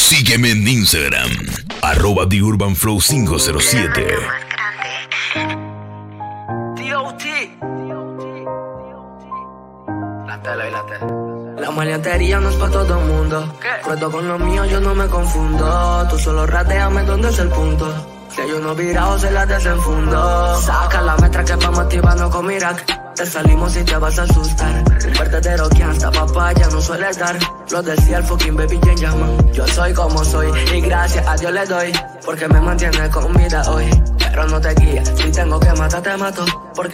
Sígueme en Instagram, @TheUrbanFlow507. La maleantería no es para todo el mundo. Cuento con lo mío, yo no me confundo. Tú solo rateame donde es el punto. Si hay uno virado, se la desenfundo. Saca la metra que vamos activando con Mirac. Te salimos y te vas a asustar. Un vertedero que hasta papaya no suele dar. Lo decía el fucking baby Jane Llaman. Yo soy como soy y gracias a Dios le doy, porque me mantiene con vida hoy. Pero no te guíes, si tengo que matar te mato. Porque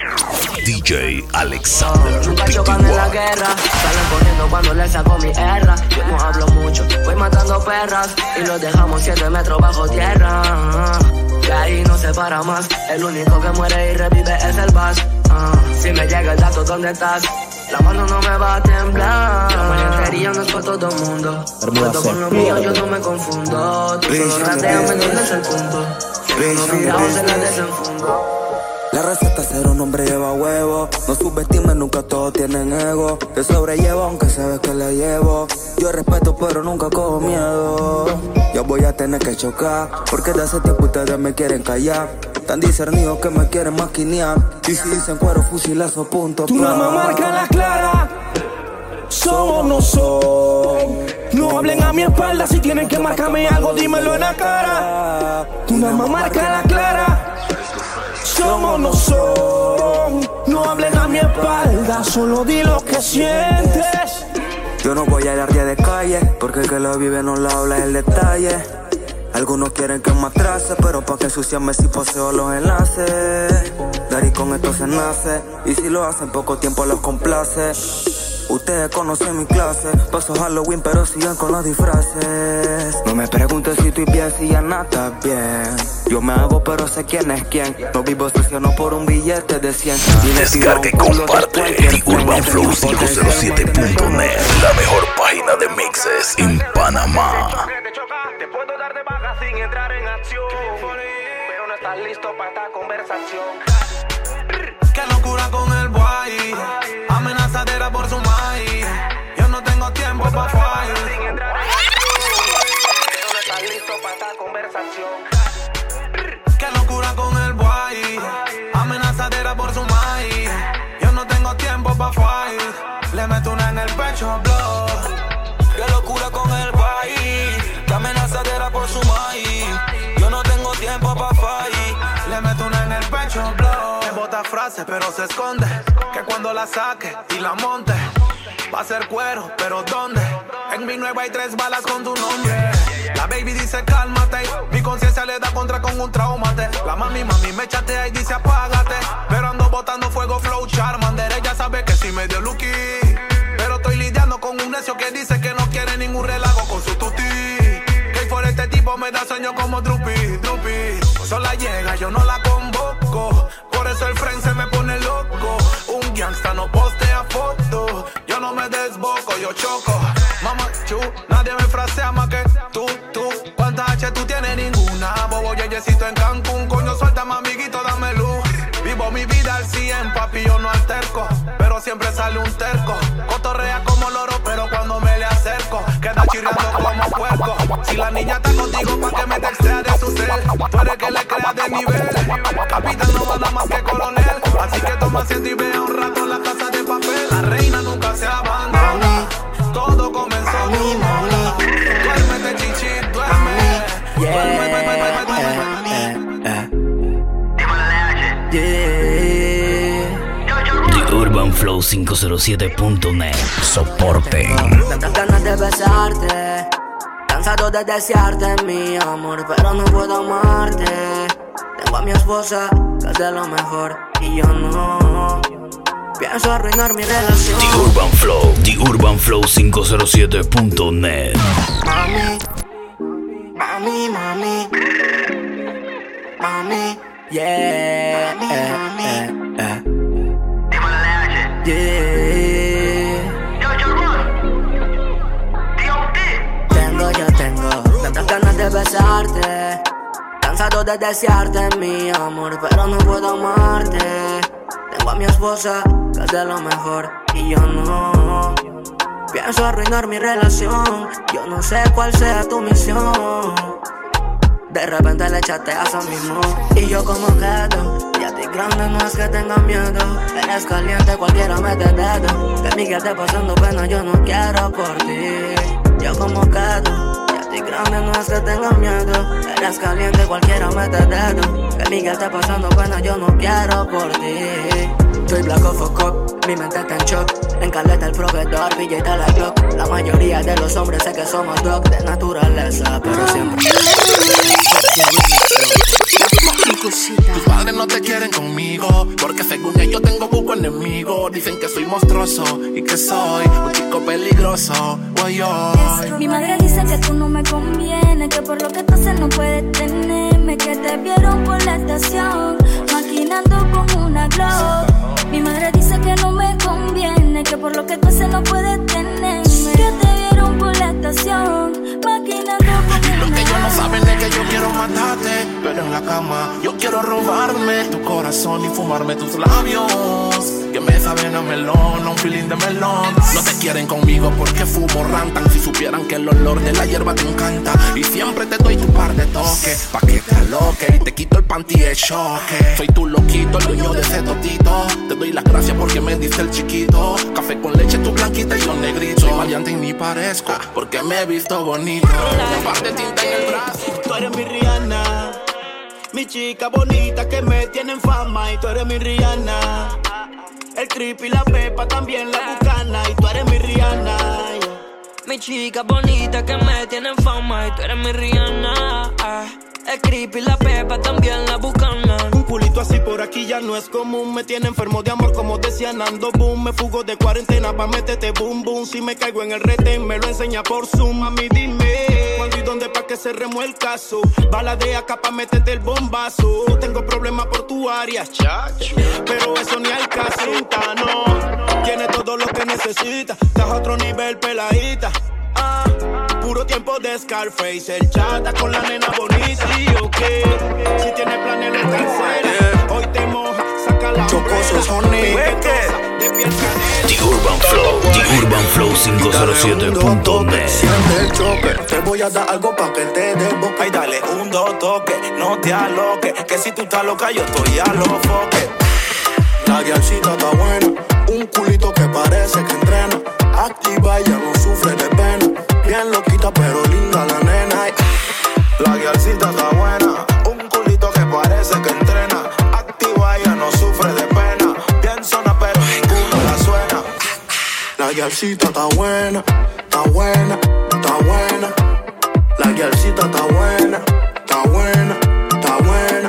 DJ Alexander. nunca chocan en la guerra, salen corriendo cuando les saco mi erra. Yo no hablo mucho, voy matando perras y los dejamos 7 metros bajo tierra. De ahí no se para más, el único que muere y revive es el Bass. Si me llega el dato, ¿dónde estás? La mano no me va a temblar. La maleantería no es para todo el mundo. Cuento con lo mío, yo no me confundo. Tú solo rateame donde es el punto. Si uno virado se la desenfundo. La receta ser un hombre lleva huevo. No subestimes, nunca todos tienen ego. Te sobrellevo aunque sabes que le llevo. Yo respeto pero nunca cojo miedo. Yo voy a tener que chocar, porque de hace tiempo ustedes me quieren callar. Tan discernidos que me quieren maquinear. Y si dicen cuero, fusilazo, punto. Tú nada más marca la clara. Somos no son. No hablen a mi espalda, si tienen que marcarme algo, dímelo en la cara. Tú nada más marca la clara. Somos no son. No hablen a mi espalda, solo di lo que sientes. Yo no voy a dar día de calle, porque el que lo vive no lo habla el detalle. Algunos quieren que me atrase, pero pa' que ensuciarme si poseo los enlaces. Dar y con esto se nace, y si lo hacen poco tiempo los complace. Ustedes conocen mi clase, paso Halloween pero sigan con los disfraces. No me preguntes si estoy bien, si ya nada está bien. Yo me hago pero sé quién es quién. No vivo estacionado por un billete de 100. Descarga y comparte TheUrbanFlow507.net, la mejor página de mixes en Panamá. Te puedo dar de baja sin entrar en acción, pero no estás listo para esta conversación. Qué locura con el boy, amenazadera por su maíz. Yo no tengo tiempo pa' fight. Pero no estás listo para esta conversación. Qué locura con el boy, amenazadera por su maíz. Yo no tengo tiempo pa' fight. Le meto una en el pecho, blow. Qué locura con el boy, que amenazadera por su maíz. Yo no tengo tiempo pa' fight. Le meto una en el pecho, blow. Me bota frase pero se esconde, que cuando la saque y la monte va a ser cuero, pero ¿dónde? En mi nueva hay 3 balas con tu nombre. La baby dice cálmate, mi conciencia le da contra con un traumate. La mami me chatea y dice apágate, pero ando botando fuego flow Charmander. Ella sabe que sí me dio lucky, pero estoy lidiando con un necio que dice que no quiere ningún relajo con su tuti. Que por este tipo me da sueño como Drupi. Sola llega, yo no la convoco, por eso el friend se me pone loco. Un gangsta no postea foto, yo no me desboco, yo choco. Mamá chu, nadie me frasea más que tú. ¿Cuántas H tú tienes? Ninguna. Bobo yeyecito en Cancún, coño suéltame amiguito, dame luz. Vivo mi vida al 100, papi, yo no alterco, pero siempre sale un terco. Cotorrea como loro, pero cuando me le acerco queda chirriando como puerco. Si la niña está contigo, pa' que me textea de su cel. Tú eres que le creas de nivel. Capitán no va nada más que coronel, así que toma asiento y vea un rato en la casa de papel. La reina nunca se abandona, todo comenzó con una. Duérmete chichi, duerme. TheUrbanFlow507.net. Soporten. Tantas ganas de besarte, cansado de desearte mi amor, pero no puedo amarte. Tengo a mi esposa, que es de lo mejor, y yo no pienso arruinar mi relación. TheUrbanFlow507.net. Mami, yeah, Tengo tantas ganas de besarte, cansado de desearte mi amor, pero no puedo amarte. Tengo a mi esposa, que es de lo mejor, y yo no pienso arruinar mi relación. Yo no sé cuál sea tu misión. De repente le chateas a mismo y yo como quedo. Y a ti grande no es que tenga miedo. Eres caliente, cualquiera mete dedo. Que Miguel esté pasando pena, yo no quiero por ti. Yo como quedo. Y a ti grande no es que tenga miedo. Eres caliente, cualquiera mete dedo. Que Miguel esté pasando pena, yo no quiero por ti. Soy black of a cop, mi mente está en shock. En caleta el proveedor, BJ de la Glock. La mayoría de los hombres sé que somos dog de naturaleza, pero siempre. Tus padres no te quieren conmigo, porque según ellos tengo poco enemigo. Dicen que soy monstruoso y que soy un chico peligroso. Mi madre dice que tú no me conviene, que por lo que tú haces no puedes tenerme, que te vieron por la estación, maquinando con una Glock. Mi madre dice que no me conviene, que por lo que tú haces no puedes tenerme, que te vieron por la estación, maquinando con una Glock. Lo que ellos no saben es que yo quiero matarte, pero en la cama yo quiero robarme tu corazón y fumarme tus labios, que me saben a melón, a un feeling de melón. No te quieren conmigo porque fumo rantan. Si supieran que el olor de la hierba te encanta, y siempre te doy tu par de toques pa' que te aloque y te quito el panty de choque. Soy tu loquito, el dueño de ese totito. Te doy las gracias porque me diste el chiquito. Café con leche, tu blanquita y yo negrito. Soy maleante y ni parezco porque me he visto bonito. Un par de tinta en el brazo. Tú eres mi Rihanna, mi chica bonita que me tienen fama. Y tú eres mi Rihanna, el creepy, la pepa, también la bucana. Y tú eres mi Rihanna, mi chica bonita que me tienen fama. Y tú eres mi Rihanna, el creepy, la pepa, también la bucana. Un culito así por aquí ya no es común. Me tiene enfermo de amor como decía Nando Boom. Me fugo de cuarentena pa' meterte boom boom. Si me caigo en el retén me lo enseña por Zoom. Mami dime cuándo y dónde pa' que se remueva el caso. Bala de acá pa' meterte el bombazo. Tengo problemas por tu área, chacho, pero eso ni al caso. No, tiene todo lo que necesita. Estás a otro nivel, peladita. Puro tiempo de Scarface, el chata con la nena bonita. Sí, ok, si tienes planes lo cancela. Hoy te moja, saca la Chocosos, honey. The Urban Flow 507.net. Siente el choque, te voy a dar algo pa' que te desboque. Ay, dale un, dos, toque, no te aloques. Que si tú estás loca, yo estoy a los foques. La guialcita está buena, un culito que parece que entrena. Activa y ya no sufre de pena. Bien loquita pero linda la nena. La guialcita está buena, un culito que parece que entrena. Activa y ya no sufre de pena. Bien zona pero ninguno la suena. La guialcita está buena, está buena, está buena. La guialcita está buena, está buena, está buena.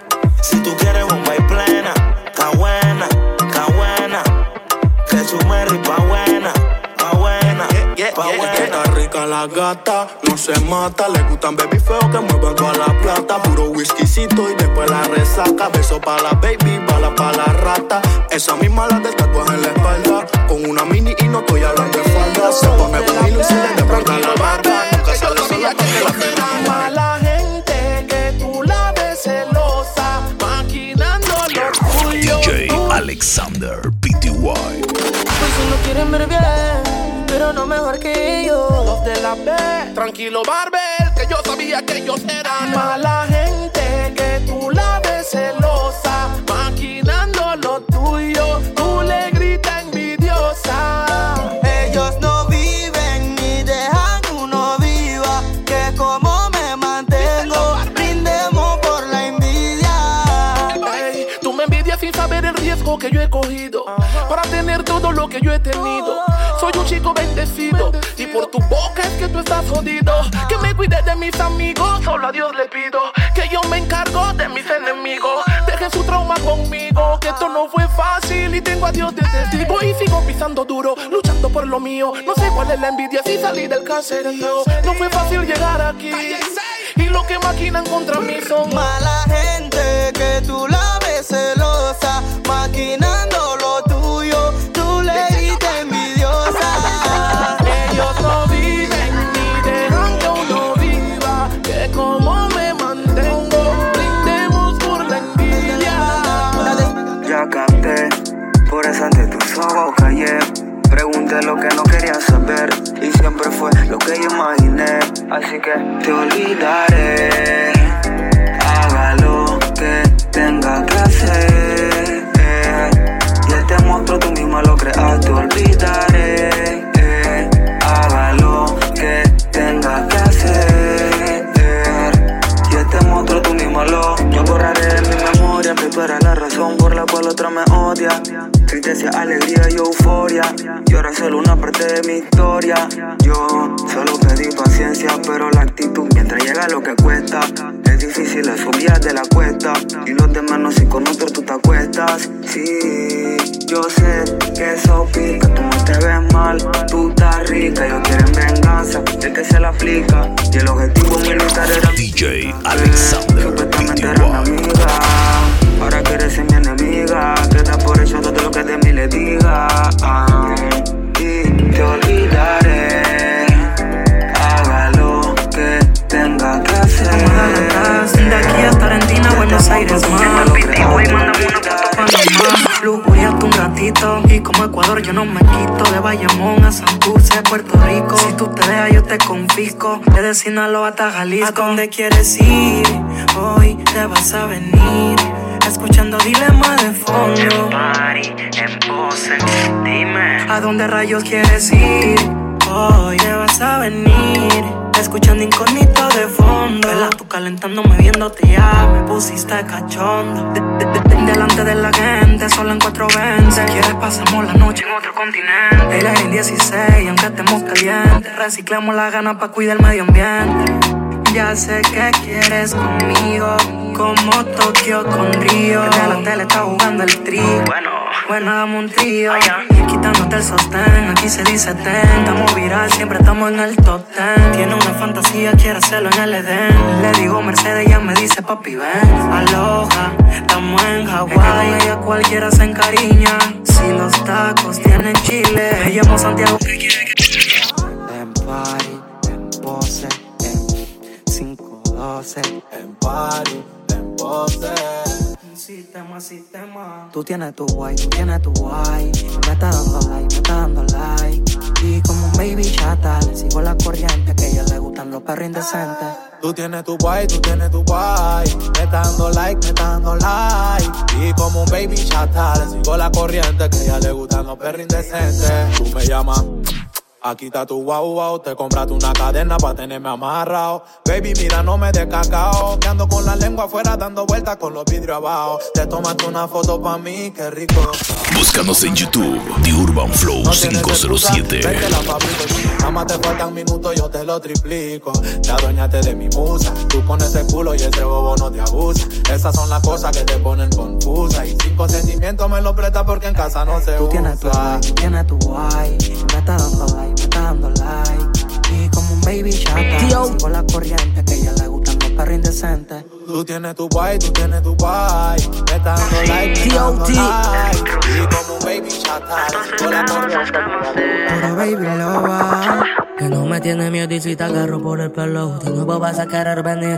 Si tú quieres bomba y plena, está buena, está buena. Que su Merry pa' buena, pa' buena, pa' buena. Está rica la gata, no se mata. Le gustan baby feo que muevan toda la plata. Puro whiskycito y después la resaca. Beso pa' la baby, bala pa' la rata. Esa misma la del tatuaje en la espalda. Con una mini y no estoy hablando de falda. Se pone bonito y se le desborda la barba. Nunca sale sola porque la pena. Mala gente que tú la ves celosa, maquinando lo tuyo. DJ Alexander Pty. Pues si no quieren ver bien, pero no mejor que yo. Los de la B, tranquilo Barbel, que yo sabía que ellos eran mala gente que tú la ves celosa, maquinando lo tuyo. Tú le gritas envidiosa. Ellos no viven ni dejan que uno viva. Que como me mantengo, brindemos por la envidia. Ey, tú me envidias sin saber el riesgo que yo he cogido para tener todo lo que yo he tenido. Soy un chico bendecido y por tu boca es que tú estás jodido. Que me cuide de mis amigos, solo a Dios le pido. Que yo me encargo de mis enemigos. Dejen su trauma conmigo, que esto no fue fácil y tengo a Dios de testigo. Y sigo pisando duro, luchando por lo mío. No sé cuál es la envidia si salí del caserío. No fue fácil llegar aquí y lo que maquinan contra mí son mala gente que tú la ves celosa, maquinando lo tuyo. Tú le gritas envidiosa. Ellos no viven ni dejan que uno viva. Que como me mantengo, brindemos por la envidia. Ya capté, por eso ante tus ojos callé. Pregunté lo que no quería saber. así que te olvidaré. Haga lo que tenga que hacer. Y este monstruo tú misma lo creas, te olvidaré. Haga lo que tenga que hacer. Y este monstruo tú misma yo borraré de mi memoria, que tú eres la razón por la cual otra me odia. Tristeza, alegría y euforia, y ahora solo una parte de mi historia. Yo solo pedí paciencia, pero la actitud mientras llega lo que cuesta. Es difícil subir de la cuesta, y los demás no sé con otro tú te acuestas. Sí, yo sé que eso pica, tú no te ves mal, tú estás rica. Ellos quieren venganza, el que se la aplica, y el objetivo militar era DJ Alexander. Supuestamente era mi amiga, ahora quieres ser mi enemiga. Queda por eso todo lo que de mí le diga. Y te olvidaré. Haga lo que tenga que hacer. De aquí hasta Argentina, Buenos Aires, más. Lujuriaste un ratito y como Ecuador yo no me quito. De Bayamón a Santurce, Puerto Rico. Si tú te dejas yo te confisco. Desde Sinaloa hasta Jalisco. ¿A dónde quieres ir? Hoy te vas a venir escuchando Dilema de fondo. En pose, dime. ¿A dónde rayos quieres ir? Hoy te vas a venir escuchando Incógnito de fondo. Vela tú calentándome viéndote ya, me pusiste cachondo. Delante de la gente, solo en 420. Si quieres pasamos la noche en otro continente. Ella en 16, aunque estemos calientes. Reciclamos la gana pa' cuidar el medio ambiente. Ya sé que quieres conmigo, como Tokio con Río. De la tele está jugando el trío. Bueno, dame un trío. Quitándote el sostén, aquí se dice ten. Estamos viral, siempre estamos en el top 10. Tiene una fantasía, quiere hacerlo en el Edén. Le digo Mercedes, ella me dice papi ven. Aloha, estamos en Hawái. Con ella cualquiera se encariña. Si los tacos tienen chile, me llamo Santiago. ¿Qué quiere que en party, en pose, en 512. En party, en pose. Sistema. Tú tienes tu guay, tú tienes tu guay. Me está dando like, me está dando like. Y como un baby chata, le sigo la corriente, que a ella le gustan los perros indecentes. Tú tienes tu guay, tú tienes tu guay. Me está dando like, me está dando like. Y como un baby chata, le sigo la corriente, que a ella le gustan los perros indecentes. Tú me llamas, aquí está tu guau guau. Te compraste una cadena pa' tenerme amarrado. Baby, mira, no me des cacao. Que ando con la lengua afuera dando vueltas con los vidrios abajo. Te tomaste una foto pa' mí, qué rico. Búscanos en YouTube, The Urban Flow 507. Vete la fabrico, nada más te faltan minutos, yo te lo triplico. Te adueñaste de mi musa. Tú con ese culo y ese bobo no te abusa. Esas son las cosas que te ponen confusa. Y sin consentimiento me lo prestas porque en casa no se tú usa. Tienes tu guay, tú tienes tu guay. Me está dando like, me está dando like. Y como un baby chata, sigo la corriente, que a ella le gustan los perros indecentes. Tú tienes tu guay, tú tienes tu guay. Me está dando like, me está dando like. Y como un baby chata, sigo la corriente. Pura baby loba. Que no me tiene miedo y si te agarro por el pelo, de nuevo vas a querer venir.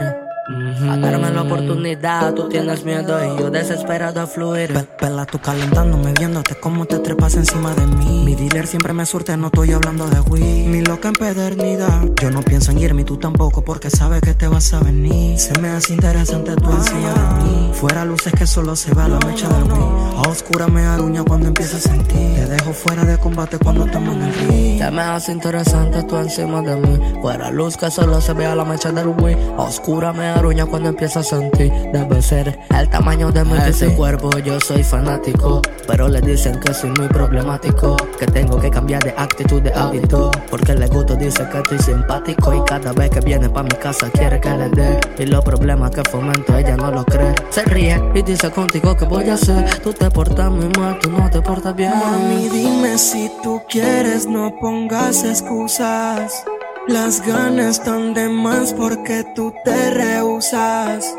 A darme la oportunidad, tú tienes miedo y yo desesperado a fluir. Pela, tú calentándome, viéndote cómo te trepas encima de mí. Mi dealer siempre me surte, no estoy hablando de weed. Ni loca empedernida, yo no pienso en irme y tú tampoco, porque sabes que te vas a venir. Se me hace interesante tú encima de mí. Fuera luces que solo se va la mecha del weed. A oscura me aruña cuando empiezo a sentir. Te dejo fuera de combate cuando estamos en el ring. Se me hace interesante tú encima de mí. Fuera luz que solo se vea la mecha del weed. A oscura me aruña cuando empiezo a sentir. Debe ser el tamaño de mi ese cuerpo. Yo soy fanático, pero le dicen que soy muy problemático, que tengo que cambiar de actitud, de hábito, porque el gusto dice que estoy simpático. Y cada vez que viene pa' mi casa quiere que le dé. Y los problemas que fomento ella no lo cree. Se ríe y dice contigo que voy a hacer. Tú te portas muy mal, tú no te portas bien. Mami, dime si tú quieres, no pongas excusas. Las ganas están de más porque tú te rehusas.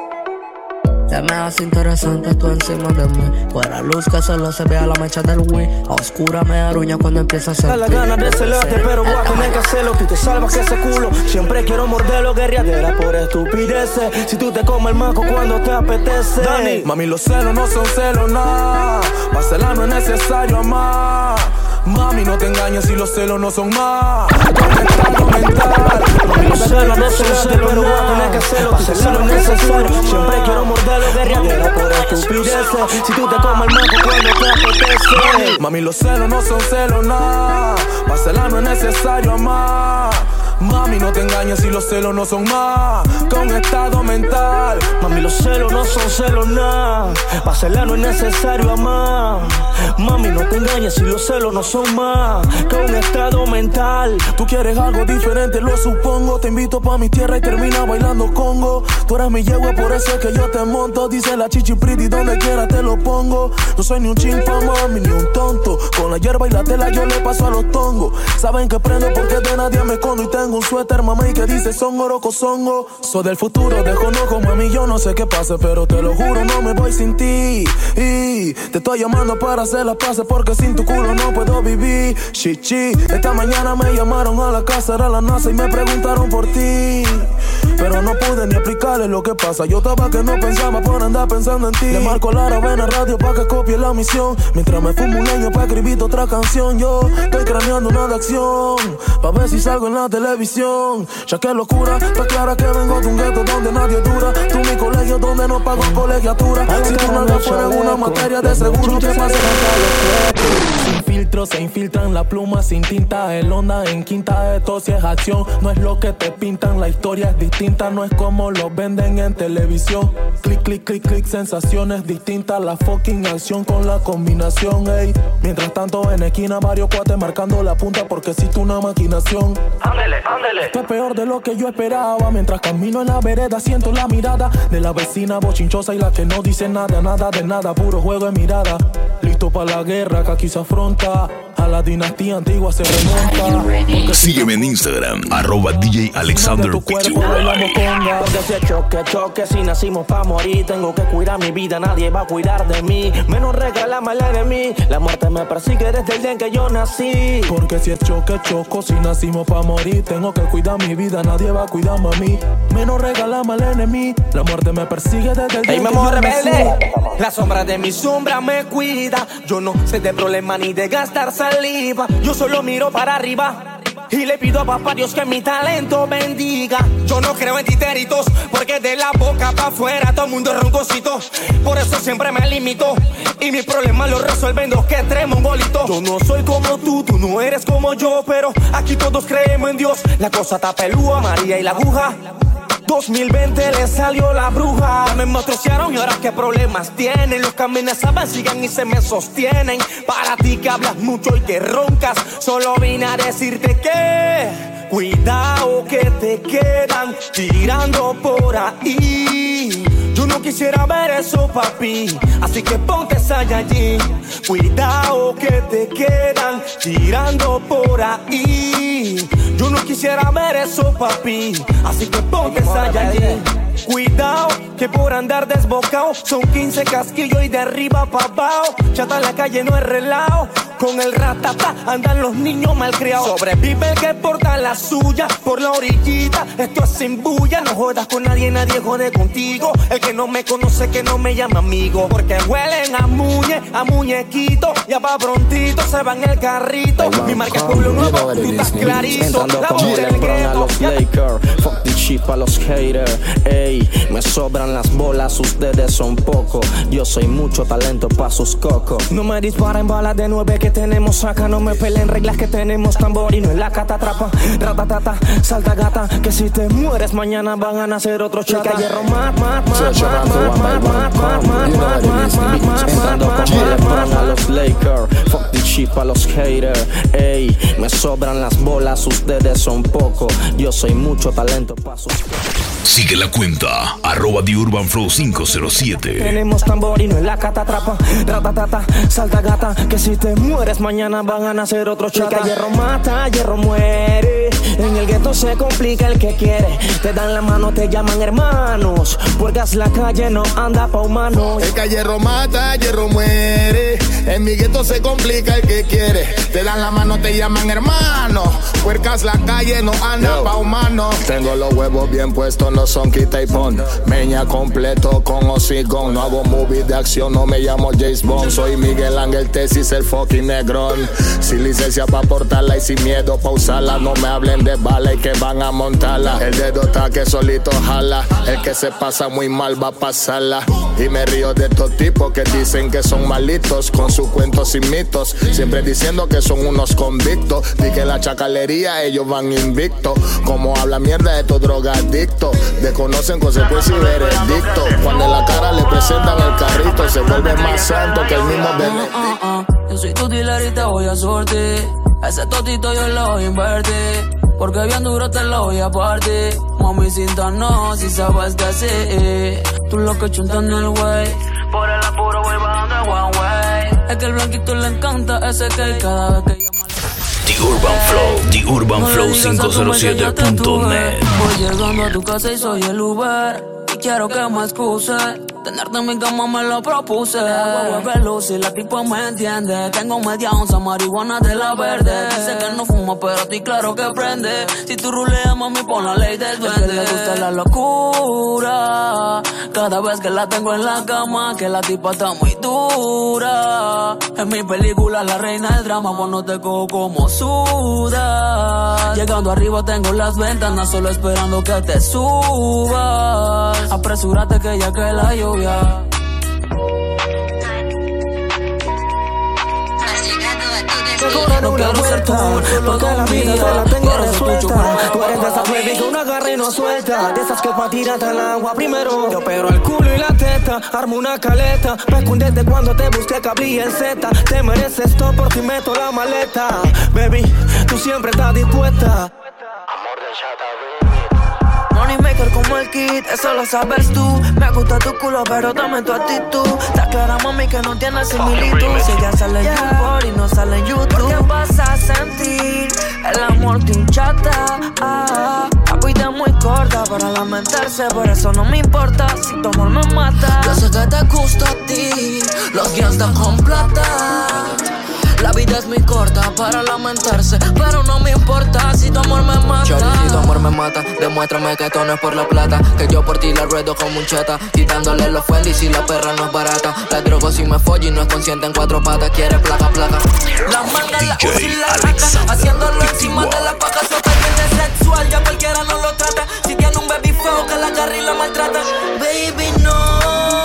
Se me hace interesante tú encima de mí. Fuera luz que solo se vea la mecha del weed. A oscura me aruña cuando empieza a sentir. Da la gana de celarte, pero voy a tener que hacerlo. Tú te salvas que ese culo. Siempre quiero morderlo, guerriadera por estupideces. Si tú te comes el manco cuando te apetece. Dani, mami, los celos no son celos, nah. Para celar no es necesario amar. Mami, no te engañes si los celos no son más. Conectado mental. Mami, los celos no pero voy a tener que hacerlo. Pa' hacer lo necesario. Siempre quiero morderlo, guerreadera por estupideces. Si tú te comes el mango cuando te apetece. Mami, los celos no son celos, nah. Pa' celar no es necesario amar. Mami, no te engañes si los celos no son más que un estado mental. Mami, los celos no son celos, nada. Pa' celar no es necesario amar. Mami, no te engañes si los celos no son más que un estado mental. Tú quieres algo diferente, lo supongo. Te invito pa' mi tierra y termina bailando congo. Tú eres mi yegua, por eso es que yo te monto. Dice la chichi pretty, donde quiera te lo pongo. No soy ni un chimpa, mami, ni un tonto. Con la hierba y la tela yo le paso a los tongos. Saben que prendo porque de nadie me escondo. Y tengo un suéter, mami, que dice son orocosongo. Soy del futuro, desconozco, mami, yo no sé qué pase, pero te lo juro, no me voy sin ti. Y te estoy llamando para hacer las paces, porque sin tu culo no puedo vivir. Chichi, esta mañana me llamaron a la casa, era la NASA, y me preguntaron por ti. Pero no pude ni explicarles lo que pasa. Yo estaba que no pensaba por andar pensando en ti. Le marco la Ravena Radio pa' que copie la misión, mientras me fumo un leño pa' escribir otra canción. Yo estoy craneando una de acción, pa' ver si salgo en la televisión. Ya que locura, está clara que vengo de un gueto donde nadie dura. Tú mi colegio donde no pago colegiatura. Si tú nada fuera en una materia de seguro, te pasa sin filtro se infiltran la pluma sin tinta. El onda en quinta, esto si es acción. No es lo que te pintan, la historia es distinta. No es como lo venden en televisión. Clic, clic, clic, clic, sensaciones distintas. La fucking acción con la combinación, ey. Mientras tanto en esquina varios cuates marcando la punta, porque existe una maquinación. Ándele, ándele. Esto es peor de lo que yo esperaba. Mientras camino en la vereda siento la mirada de la vecina bochinchosa y la que no dice nada, nada de nada, puro juego de mirada. Listo para la guerra que aquí se afronta. A la dinastía antigua se remonta. Sígueme en Instagram, @DJ Alexander Picture. Porque si es choque, choque, si nacimos pa' morir. Tengo que cuidar mi vida, nadie va a cuidar de mí. Menos regálame al enemigo. La muerte me persigue desde el día en que yo nací. Porque si es choque, choco, si nacimos pa' morir. Tengo que cuidar mi vida, nadie va a cuidarme a mí. Menos regálame al enemigo. La muerte me persigue desde el día en que yo nací. La sombra de mi sombra me cuida. Yo no sé de problema ni de gastar saliva. Yo solo miro para arriba y le pido a papá Dios que mi talento bendiga. Yo no creo en titéritos, porque de la boca pa' afuera todo el mundo es roncosito. Por eso siempre me limito y mis problemas los resuelven dos que tres mongolitos. Yo no soy como tú no eres como yo, pero aquí todos creemos en Dios. La cosa está pelúa, María y la aguja. 2020 le salió la bruja. Me mostrociaron y ahora qué problemas tienen. Los que amenazaban siguen y se me sostienen. Para ti que hablas mucho y que roncas, solo vine a decirte que cuidado que te quedan tirando por ahí. Yo no quisiera ver eso, papi, así que ponte Saiyajin. Cuidado que te quedan tirando por ahí. Yo no quisiera ver eso, papi, así que ponte Saiyajin. Cuidado que por andar desbocado son 15 casquillos y de arriba pa' abajo. Chata en la calle no es relajo. Con el ratata andan los niños malcriados. Sobrevive el que porta la suya por la orillita. Esto es sin bulla. No jodas con nadie, nadie jode contigo. El que no me conoce que no me llama amigo, porque huelen a muñequito. Ya pa' prontito se va en el carrito. Mi marca es Pueblo Nuevo, tú estás clarito. La voz del gueto. Fuck the chip a los haters. Ey, me sobran las bolas, ustedes son poco. Yo soy mucho talento pa' sus cocos. No me disparen balas de 9 que tenemos acá. No me peleen reglas que tenemos tamborino en la catatrapa. Ratatata, salta gata, que si te mueres mañana van a nacer otro chata. Hierro entrando como LeBron a los Lakers. Fuck the chip a los haters. Ey, me sobran las bolas, ustedes son poco. Yo soy mucho talento pa' sus cocos. Sigue la cuenta, @TheUrbanFlow507. Tenemos tamborino en la catatrapa. Ratatata, salta gata, que si te mueres mañana van a nacer otro chata. Hierro mata, hierro muere. En el gueto se complica el que quiere. Te dan la mano, te llaman hermanos, porque la calle no anda pa' humanos. El que hierro mata, hierro muere. En mi gueto se complica el que quiere. Te dan la mano, te llaman hermanos, puercas la calle no anda pa' humanos. Tengo los huevos bien puestos, cuando son quita y pon. Meña completo con hocicón. No hago movies de acción, no me llamo James Bond. Soy Miguel Ángel Tesis, el fucking negrón. Sin licencia pa' portarla y sin miedo pa' usarla. No me hablen de bala y que van a montarla. El dedo está que solito jala. El que se pasa muy mal va a pasarla. Y me río de estos tipos que dicen que son malitos con sus cuentos sin mitos. Siempre diciendo que son unos convictos. Di que la chacalería ellos van invictos. Como habla mierda de estos drogadictos. Desconocen consecuencias y veredicto. Cuando en la cara le presentan el carrito, se vuelve más santo que el mismo Benedicto. Yo soy tu dealer y te voy a sortear. Ese totito yo lo voy a invertir. Porque bien duro te lo voy a partir. Mami, cinta no, si sabes que sí. Tú lo que chuntan el way. Por el apuro voy bajando el one way. Es que el blanquito le encanta ese que cada vez que llama. The Urban Flow 507.net. Voy llegando a tu casa y soy el Uber. Y quiero que me excuse. Tenerte en mi cama me lo propuse. Hueve luz y la tipa me entiende. Tengo media onza marihuana de la verde. Dice que no fuma pero a ti claro que prende. Si tú ruleas mami pon la ley del duende. Le gusta la locura. Cada vez que la tengo en la cama. Que la tipa está muy dura. En mi película la reina del drama. Pues no te cojo como sudas. Llegando arriba tengo las ventanas. Solo esperando que te subas. Apresúrate que ya que la lluvia. No quiero ser tú, porque la vida te la tengo resuelta. Tú eres de esas baby que uno agarra y no suelta. De esas que pa' tirarte al agua primero. Yo opero el culo y la teta, armo una caleta. Me escondete cuando te busqué que abrí el Z. Te mereces todo por ti meto la maleta. Baby, tú siempre estás dispuesta. Amor de chata, Moneymaker como el kid, eso lo sabes tú. Me gusta tu culo, pero dame tu actitud. Está clara, mami, que no tiene similitud. Si ella sale en YouTube y no sale en YouTube. ¿Por qué vas a sentir el amor de un chata? La vida es muy corta para lamentarse. Por eso no me importa si tu amor me mata. Yo sé que te gusta a ti los gangsters con plata. La vida es muy corta para lamentarse, pero no me importa si tu amor me mata. Shorty, si tu amor me mata, demuéstrame que esto no es por la plata. Que yo por ti la ruedo como un chata, quitándole los Fendi si la perra no es barata. La drogo si me follo y no es consciente en cuatro patas. Quiere placa, placa. La manga, la usa y la raca, haciéndolo encima de la paca. Soy pendiente sexual, ya cualquiera no lo trata. Si tiene un baby feo que la agarra y la maltrata. Baby, no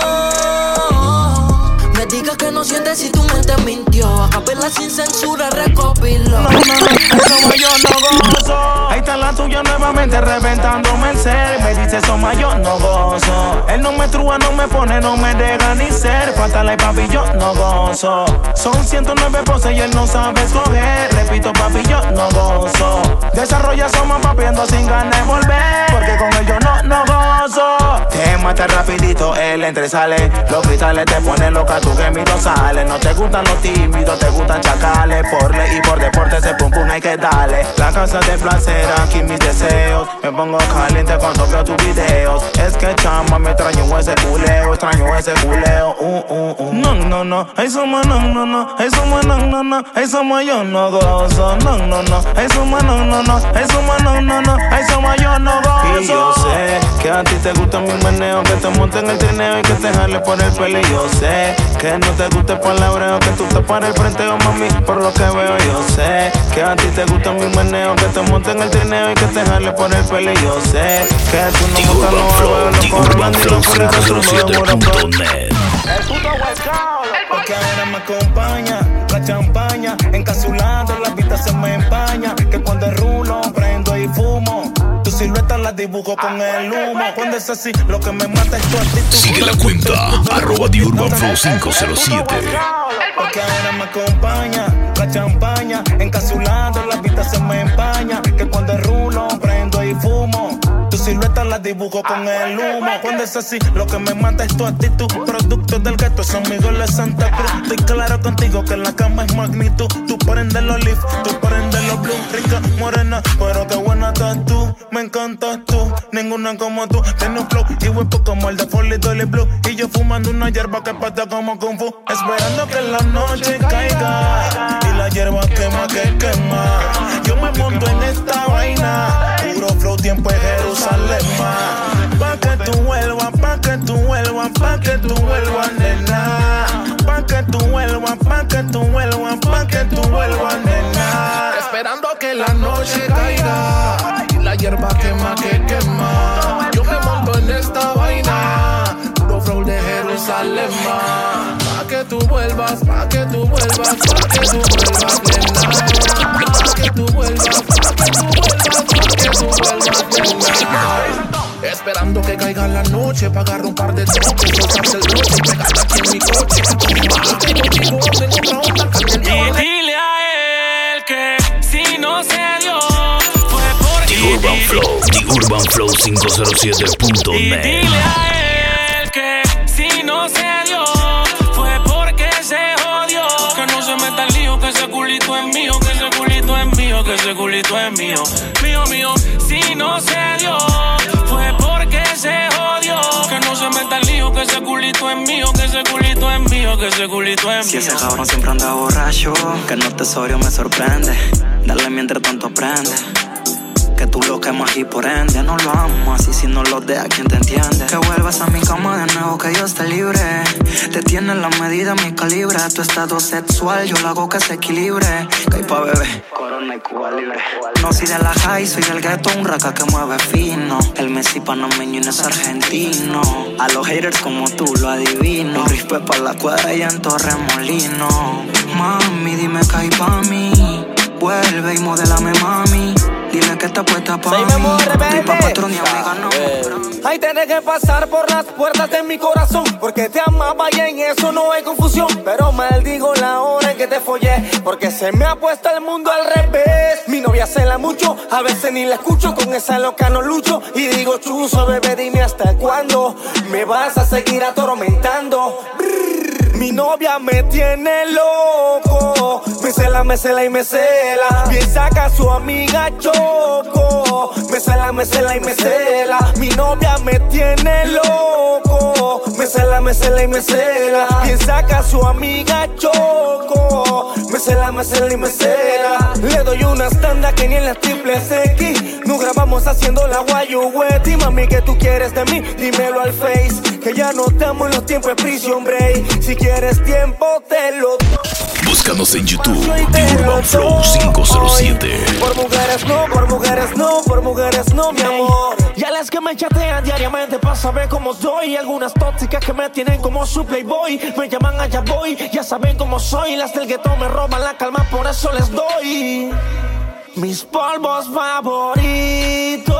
me digas que no sientes si tu mente mintió. A capela sin censura recopiló. No, eso yo no gozo. Ahí está la tuya nuevamente reventándome el ser. Me dice eso yo no gozo. Él no me trúa, no me pone, no me deja ni ser. Faltale papi, yo no gozo. Son 109 poses y él no sabe escoger. Repito papi, yo no gozo. Desarrolla somos papiendo sin ganas de volver. Porque con él yo no gozo. Te mata rapidito, él entra y sale. Los cristales te ponen loca, tu gemido sale. No te gustan los tímidos, te gustan chacales. Por ley y por deporte ese pum pum hay que darle. La casa de placer, aquí mis deseos. Me pongo caliente cuando veo tus videos. Es que chama, me extraño ese culeo. Extraño ese culeo, No, ay somos no, ay somos no, ay somos yo no gozo. No, ay somos no, ay somos no, ay somos yo no gozo. Y yo sé que a ti te gusta mi meneo, que te monten el trineo y que te jale por el pelo. Y yo sé que no te gusta el palabreo, que tú te pares el frenteo, mami, por lo que veo. Yo sé que a ti te gusta mi meneo, que te monten el trineo y que te jale por el pelo. Y yo sé que tú no montas los huevos, el puto huescao, porque ahora me acompaña la champaña, encapsulando la vista se me empaña. Que cuando el rulo prendo y fumo, tu silueta la dibujo con el humo. Cuando es así, lo que me mata es tu actitud. Sigue la cuenta, @The Urban Flow 507. Porque ahora me acompaña la champaña, encapsulando la vista se me empaña. Que cuando el rulo prendo y fumo, tu silueta la dibujo con el humo. Cuando es así, lo que me mata es tu actitud. Producto del gueto, son amigos de Santa Cruz. Estoy claro contigo que en la cama es magnitud. Tú prendes los leaf, tú prendes los blue. Rica, morena, pero qué buena estás tú. Me encantas tú, ninguna como tú. Tienes un flow y huepo como el de Foley Dolly Blue. Y yo fumando una hierba que pata como Kung Fu. Esperando que la noche caiga y la hierba quema que quema. Yo me monto en esta vaina, puro flow, tiempo en Jerusalén. tú vuelvas, pa' que tú vuelvas, pa' que tú vuelvas, nena. Pa' que tú vuelvas, pa' que tú vuelvas, pa' que tú vuelvas, nena. Esperando que la noche caiga y la hierba quema que quema. Yo me monto en esta vaina, puro flow de Jerusalén. Pa' que tú vuelvas, pa' que tú vuelvas, pa' que tú vuelvas, nena. Pa' que tú vuelvas, pa' que tú vuelvas, pa' que tú vuelvas, nena. Esperando que caiga la noche pa' agarrar un par de toques, soltarse el broche y pegarla aquí en mi coche. Y dile a él que si no se dio fue porque The Urban Flow 507.net. Y dile a él que si no se dio fue porque se jodió. Que no se meta el lío, que ese culito es mío, que ese culito es mío, que ese culito es mío, mío, mío. Si no se dio fue porque se jodió. Que no se meta el lío, que ese culito es mío, que ese culito es mío, que ese culito es mío. Si ese cabrón siempre anda borracho, que no tesorio me sorprende. Dale mientras tanto aprende. Que tú lo quemas y por ende no lo amas. Y si no lo dejas, ¿quién te entiende? Que vuelvas a mi cama de nuevo, que yo esté libre. Te tiene la medida, mi calibre. Tu estado sexual, yo lo hago que se equilibre. Que hay pa' bebé, Corona y Cuba libre. No soy de la high, soy del ghetto, un raca que mueve fino. El Messi panameño y no es argentino. A los haters como tú lo adivino. Rispe pa' la cuadra y en Torremolino. Mami, dime que hay pa' mí. Vuelve y modélame, mami. Dile que está puesta pa' mí. Ni pa' patrón ni amiga, no. Ay, tenés que pasar por las puertas de mi corazón, porque te amaba y en eso no hay confusión. Pero maldigo la hora en que te follé, porque se me ha puesto el mundo al revés. Mi novia cela mucho, a veces ni la escucho. Con esa loca no lucho y digo chuzo, bebé, dime hasta cuándo me vas a seguir atormentando. Mi novia me tiene loco, me cela y me cela. Piensa que a su amiga choco, me cela y me cela. Mi novia me tiene loco, me cela y me cela. Piensa que a su amiga choco, me cela y me cela. Le doy unas tandas que ni en las triples X. Nos grabamos haciendo la guayueti. Mami, ¿qué tú quieres de mí? Dímelo al face, que ya no estamos en los tiempos de prison break. Si quieres tiempo te lo doy. Búscanos en YouTube, The Urban Flow 507. Por mujeres no, por mujeres no, por mujeres no, mi amor. Y a las que me chatean diariamente para saber cómo soy. Algunas tóxicas que me tienen como su playboy. Me llaman allá voy, ya saben cómo soy. Las del gueto me roban la calma, por eso les doy mis polvos favoritos,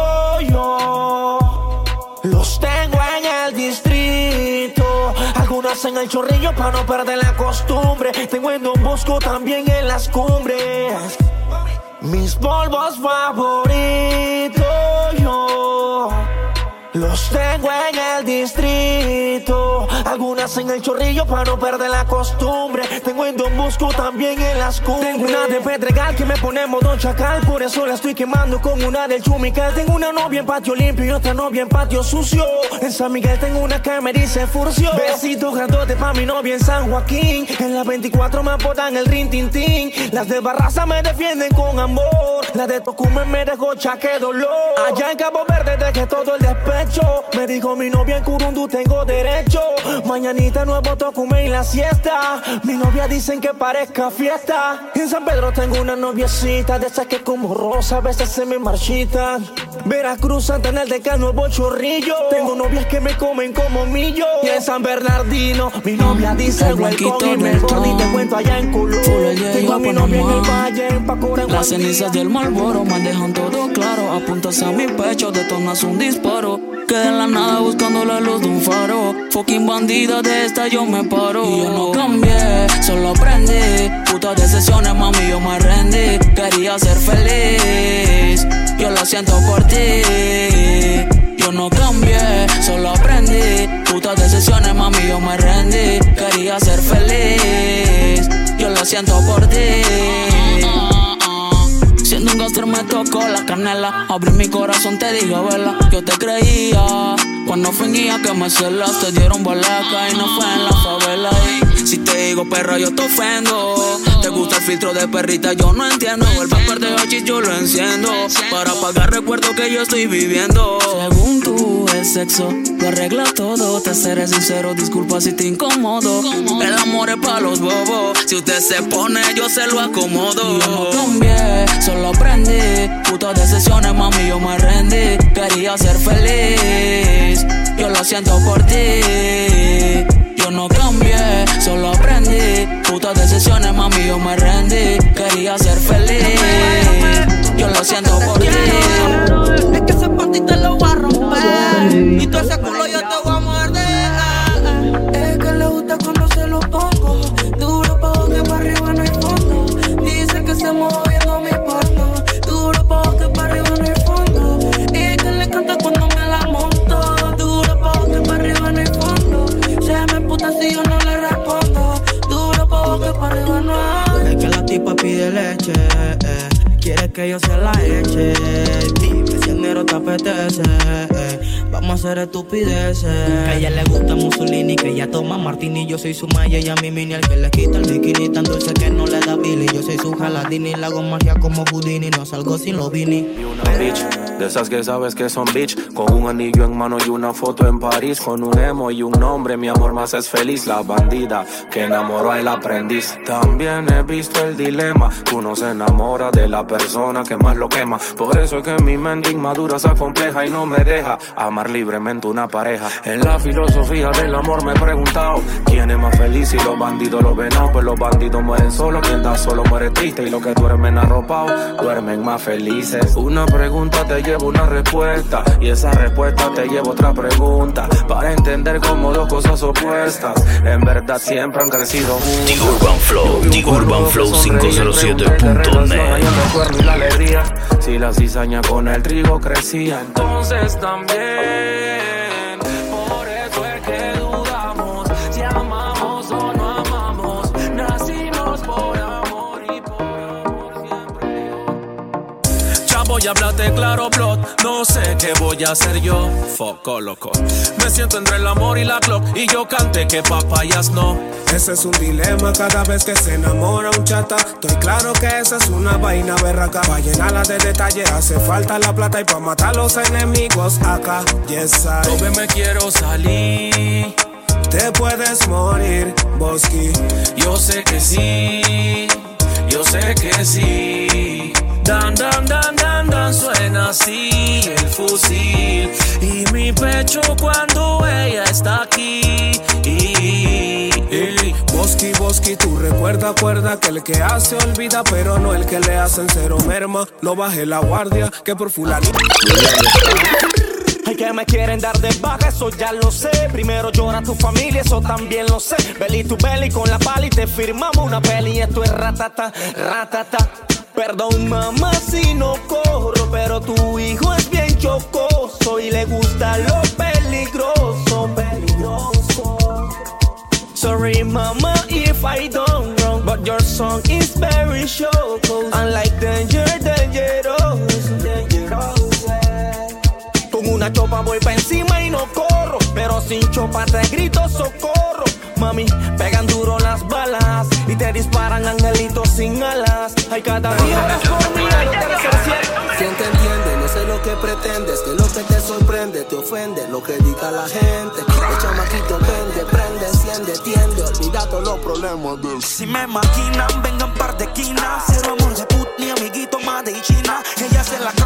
yo los tengo en el distrito. Algunas en el chorrillo para no perder la costumbre. Tengo en Don Bosco también en las cumbres. Mis polvos favoritos, yo los tengo en el distrito. Algunas en el chorrillo para no perder la costumbre. Tengo en Don Bosco también en las cumbres. Tengo una de Pedregal que me pone modo chacal, por eso la estoy quemando con una del Chumical. Tengo una novia en patio limpio y otra novia en patio sucio. En San Miguel tengo una que me dice furcio. Besitos grandote pa' mi novia en San Joaquín. En la 24 me apodan el rin tin tin. Las de Barraza me defienden con amor. La de Tocumen me dejó chaque dolor. Allá en Cabo Verde dejé todo el despecho. Me dijo mi novia en Curundú tengo derecho. Mañanita nuevo Tocumen y la siesta. Mi novia dicen que parezca fiesta. En San Pedro tengo una noviecita, de esas que como rosa a veces se me marchitan. Veracruz, Santander de Cal, Nuevo Chorrillo. Tengo novias que me comen como millo. Y en San Bernardino mi novia dice welcome. Y me y te cuento allá en Colón. Tengo a mi novia en el valle, en Pacora, en las cenizas del Marlboro me dejan todo claro. Apuntas a mi pecho, detonas un disparo. Quedé en la nada buscando la luz de un faro. Fucking bandida, de esta yo me paro. Y yo no cambié, solo aprendí. Putas decisiones, mami, yo me rendí. Quería ser feliz, yo lo siento por ti. Yo no cambié, solo aprendí. Putas decisiones, mami, yo me rendí. Quería ser feliz, yo lo siento por ti. Siendo un gangster me tocó la canela. Abrí mi corazón, te dije vela. Yo te creía cuando fingía que me celas. Te dieron balaca y no fue en la favela. Y si te digo perra yo te ofendo. Te gusta el filtro de perrita, yo no entiendo. El vapor de hachís yo lo enciendo para apagar recuerdos que yo estoy viviendo. Según tú es sexo lo arregla todo. Te seré sincero, disculpa si te incomodo. El amor es pa' los bobos. Si usted se pone, yo se lo acomodo. Yo no cambié, solo aprendí. Putas decisiones, mami, yo me rendí. Quería ser feliz, yo lo siento por ti. Yo no cambié, solo aprendí. Putas decisiones, mami, yo me rendí. Quería ser feliz, yo lo siento por ti. Es que ese panty te lo voy a romper y todo ese culo yo te voy a morder. Es que le gusta cuando se lo pongo duro, pa' que pa' arriba no hay fondo. Dice que se mueve viendo mi porno. Duro, pa' que pa' arriba no hay fondo. Y que le encanta cuando me la monto. Duro, pa' que pa' arriba no hay fondo. Se me puta si yo no le respondo. Duro, pa' que pa' arriba no hay. Es que la tipa pide leche, quiere que yo se la eche. Dime si el negro te apetece, vamos a hacer estupideces. Que a ella le gusta Mussolini, que ella toma martini. Yo soy su maya y a mi mini el que le quita el bikini. Tan dulce que no le da Billy. Yo soy su jaladini, la hago magia como Houdini. No salgo sin los vini. Y una bitch, de esas que sabes que son bitch, con un anillo en mano y una foto en París, con un emo y un nombre, mi amor más es feliz. La bandida que enamoró al aprendiz. También he visto el dilema, uno se enamora de la persona que más lo quema. Por eso es que mi mente inmadura se acompleja y no me deja amar libremente una pareja. En la filosofía del amor me he preguntado quién es más feliz, si los bandidos los venados. Pues los bandidos mueren solos, quien da solo muere triste. Y los que duermen arropados, duermen más felices. Una pregunta te lleva una respuesta, y esa respuesta te lleva otra pregunta, para entender como dos cosas opuestas en verdad siempre han crecido juntos. The Urban Flow, The Urban Flow 507.net. Y la alegría, si la cizaña con el trigo crecía, entonces también. Por eso es que dudamos si amamos o no amamos. Nacimos por amor y por amor siempre. Ya voy a hablarte claro, blood. No sé qué voy a hacer yo. Foco loco. Me siento entre el amor y la clock, y yo canté que papayas no. Ese es un dilema cada vez que se enamora un chata. Estoy claro que esa es una vaina berraca. Pa' llenarla de detalle hace falta la plata, y pa' matar los enemigos acá. Yes, I. Tobe me quiero salir. Te puedes morir, Bosky. Yo sé que sí, yo sé que sí. Dan, dan, dan, dan, dan, suena así el fusil. Y mi pecho cuando ella está aquí. Bosky, Bosky, tú recuerda, que el que hace olvida, pero no el que le hacen cero merma. No baje la guardia, que por fulanito. Ay, que me quieren dar de baja, eso ya lo sé. Primero llora tu familia, eso también lo sé. Belly to belly con la pala y te firmamos una peli. Y esto es ratata, ratata. Perdón, mamá, si no corro, pero tu hijo es bien chocoso y le gusta lo peligroso, peligroso. Sorry, mama, if I don't wrong, but your song is very choco. Unlike danger, dangerous, dangerous. Con una chopa voy pa' encima y no corro, pero sin chopa te grito socorro. Mami, pegan duro las balas y te disparan angelitos sin alas. Ay, cada día más por mí, hay tercer cielo. Si te entiende, no sé lo que pretendes, que lo que te sorprende te ofende, lo que diga la gente. El chamaquito vende, prende, enciende, tiende, olvida todos los problemas del. Si me maquinan, vengan par de quinas. Cero amor de put, ni amiguito más de China. Ella se la